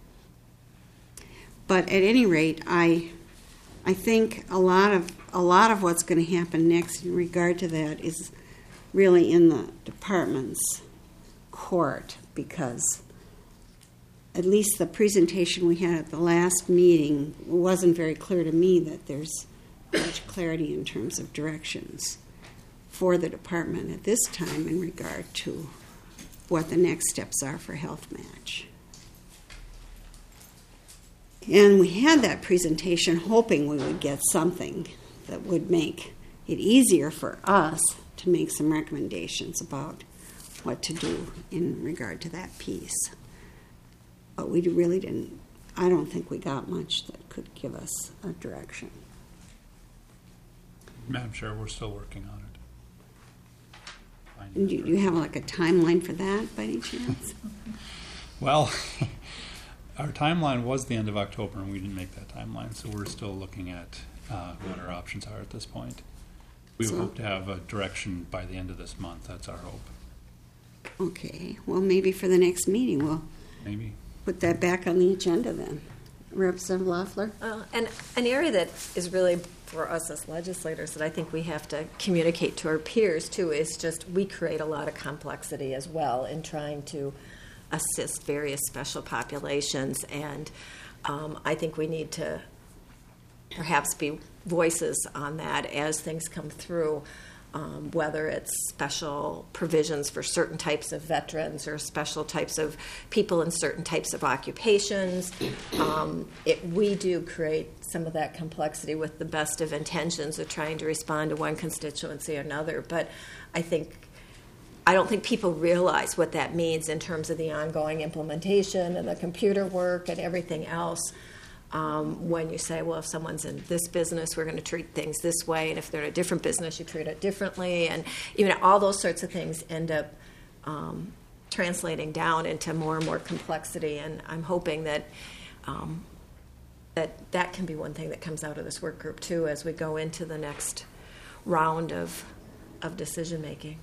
but at any rate, I I think a lot of a lot of what's going to happen next in regard to that is really in the department's court, because at least the presentation we had at the last meeting wasn't very clear to me that there's much clarity in terms of directions for the department at this time in regard to what the next steps are for Health Match. And we had that presentation hoping we would get something that would make it easier for us to make some recommendations about what to do in regard to that piece. But we really didn't, I don't think we got much that could give us a direction. Madam Chair, we're still working on it. And do you have like a timeline for that by any chance? Well, our timeline was the end of October, and we didn't make that timeline, so we're still looking at uh, what our options are at this point. We So- hope to have a direction by the end of this month. That's our hope. Okay, well, maybe for the next meeting we'll Maybe. put that back on the agenda then. Representative Loeffler? Uh, and an area that is really for us as legislators that I think we have to communicate to our peers too is just we create a lot of complexity as well in trying to assist various special populations, and um, I think we need to perhaps be voices on that as things come through. Um, whether it's special provisions for certain types of veterans or special types of people in certain types of occupations. Um, it, we do create some of that complexity with the best of intentions of trying to respond to one constituency or another. But I think, I don't think people realize what that means in terms of the ongoing implementation and the computer work and everything else. Um, when you say, well, if someone's in this business, we're going to treat things this way, and if they're in a different business, you treat it differently, and you know, all those sorts of things end up um, translating down into more and more complexity. And I'm hoping that um, that that can be one thing that comes out of this work group too, as we go into the next round of of decision making.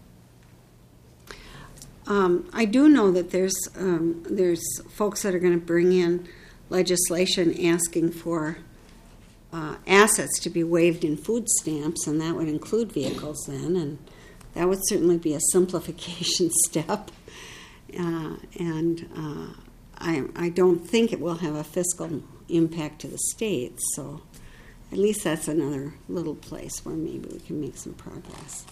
Um, I do know that there's um, there's folks that are going to bring in legislation asking for uh, assets to be waived in food stamps, and that would include vehicles then, and that would certainly be a simplification step. Uh, and uh, I, I don't think it will have a fiscal impact to the states, so at least that's another little place where maybe we can make some progress.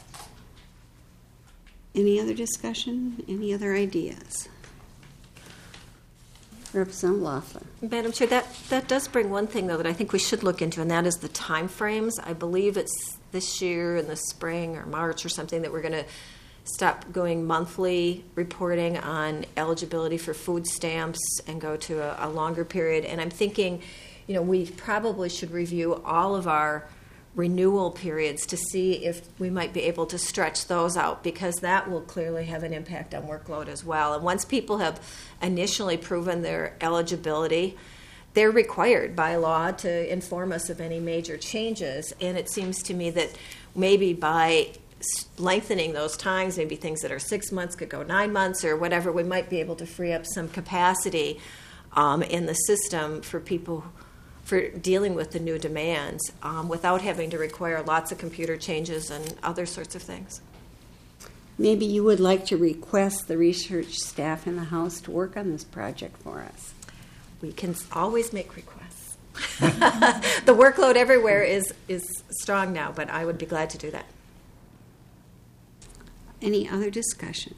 Any other discussion? Any other ideas? Representative Loeffler. Madam Chair, that, that does bring one thing, though, that I think we should look into, and that is the time frames. I believe it's this year in the spring or March or something that we're going to stop going monthly reporting on eligibility for food stamps and go to a, a longer period. And I'm thinking, you know, we probably should review all of our renewal periods to see if we might be able to stretch those out, because that will clearly have an impact on workload as well. And once people have initially proven their eligibility, they're required by law to inform us of any major changes. And it seems to me that maybe by lengthening those times, maybe things that are six months could go nine months or whatever, we might be able to free up some capacity um, in the system for people for dealing with the new demands um, without having to require lots of computer changes and other sorts of things. Maybe you would like to request the research staff in the House to work on this project for us. We can always make requests. The workload everywhere is, is strong now, but I would be glad to do that. Any other discussion?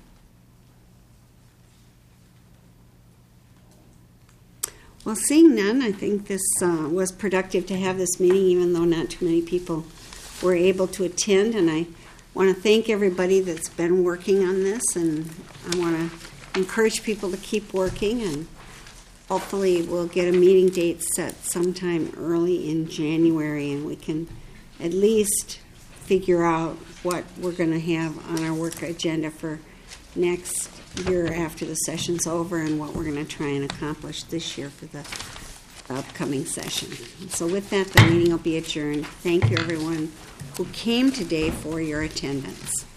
Well, seeing none, I think this uh, was productive to have this meeting, even though not too many people were able to attend. And I want to thank everybody that's been working on this, and I want to encourage people to keep working, and hopefully we'll get a meeting date set sometime early in January, and we can at least figure out what we're going to have on our work agenda for next year after the session's over, and what we're going to try and accomplish this year for the upcoming session. So with that, the meeting will be adjourned. Thank you, everyone who came today, for your attendance.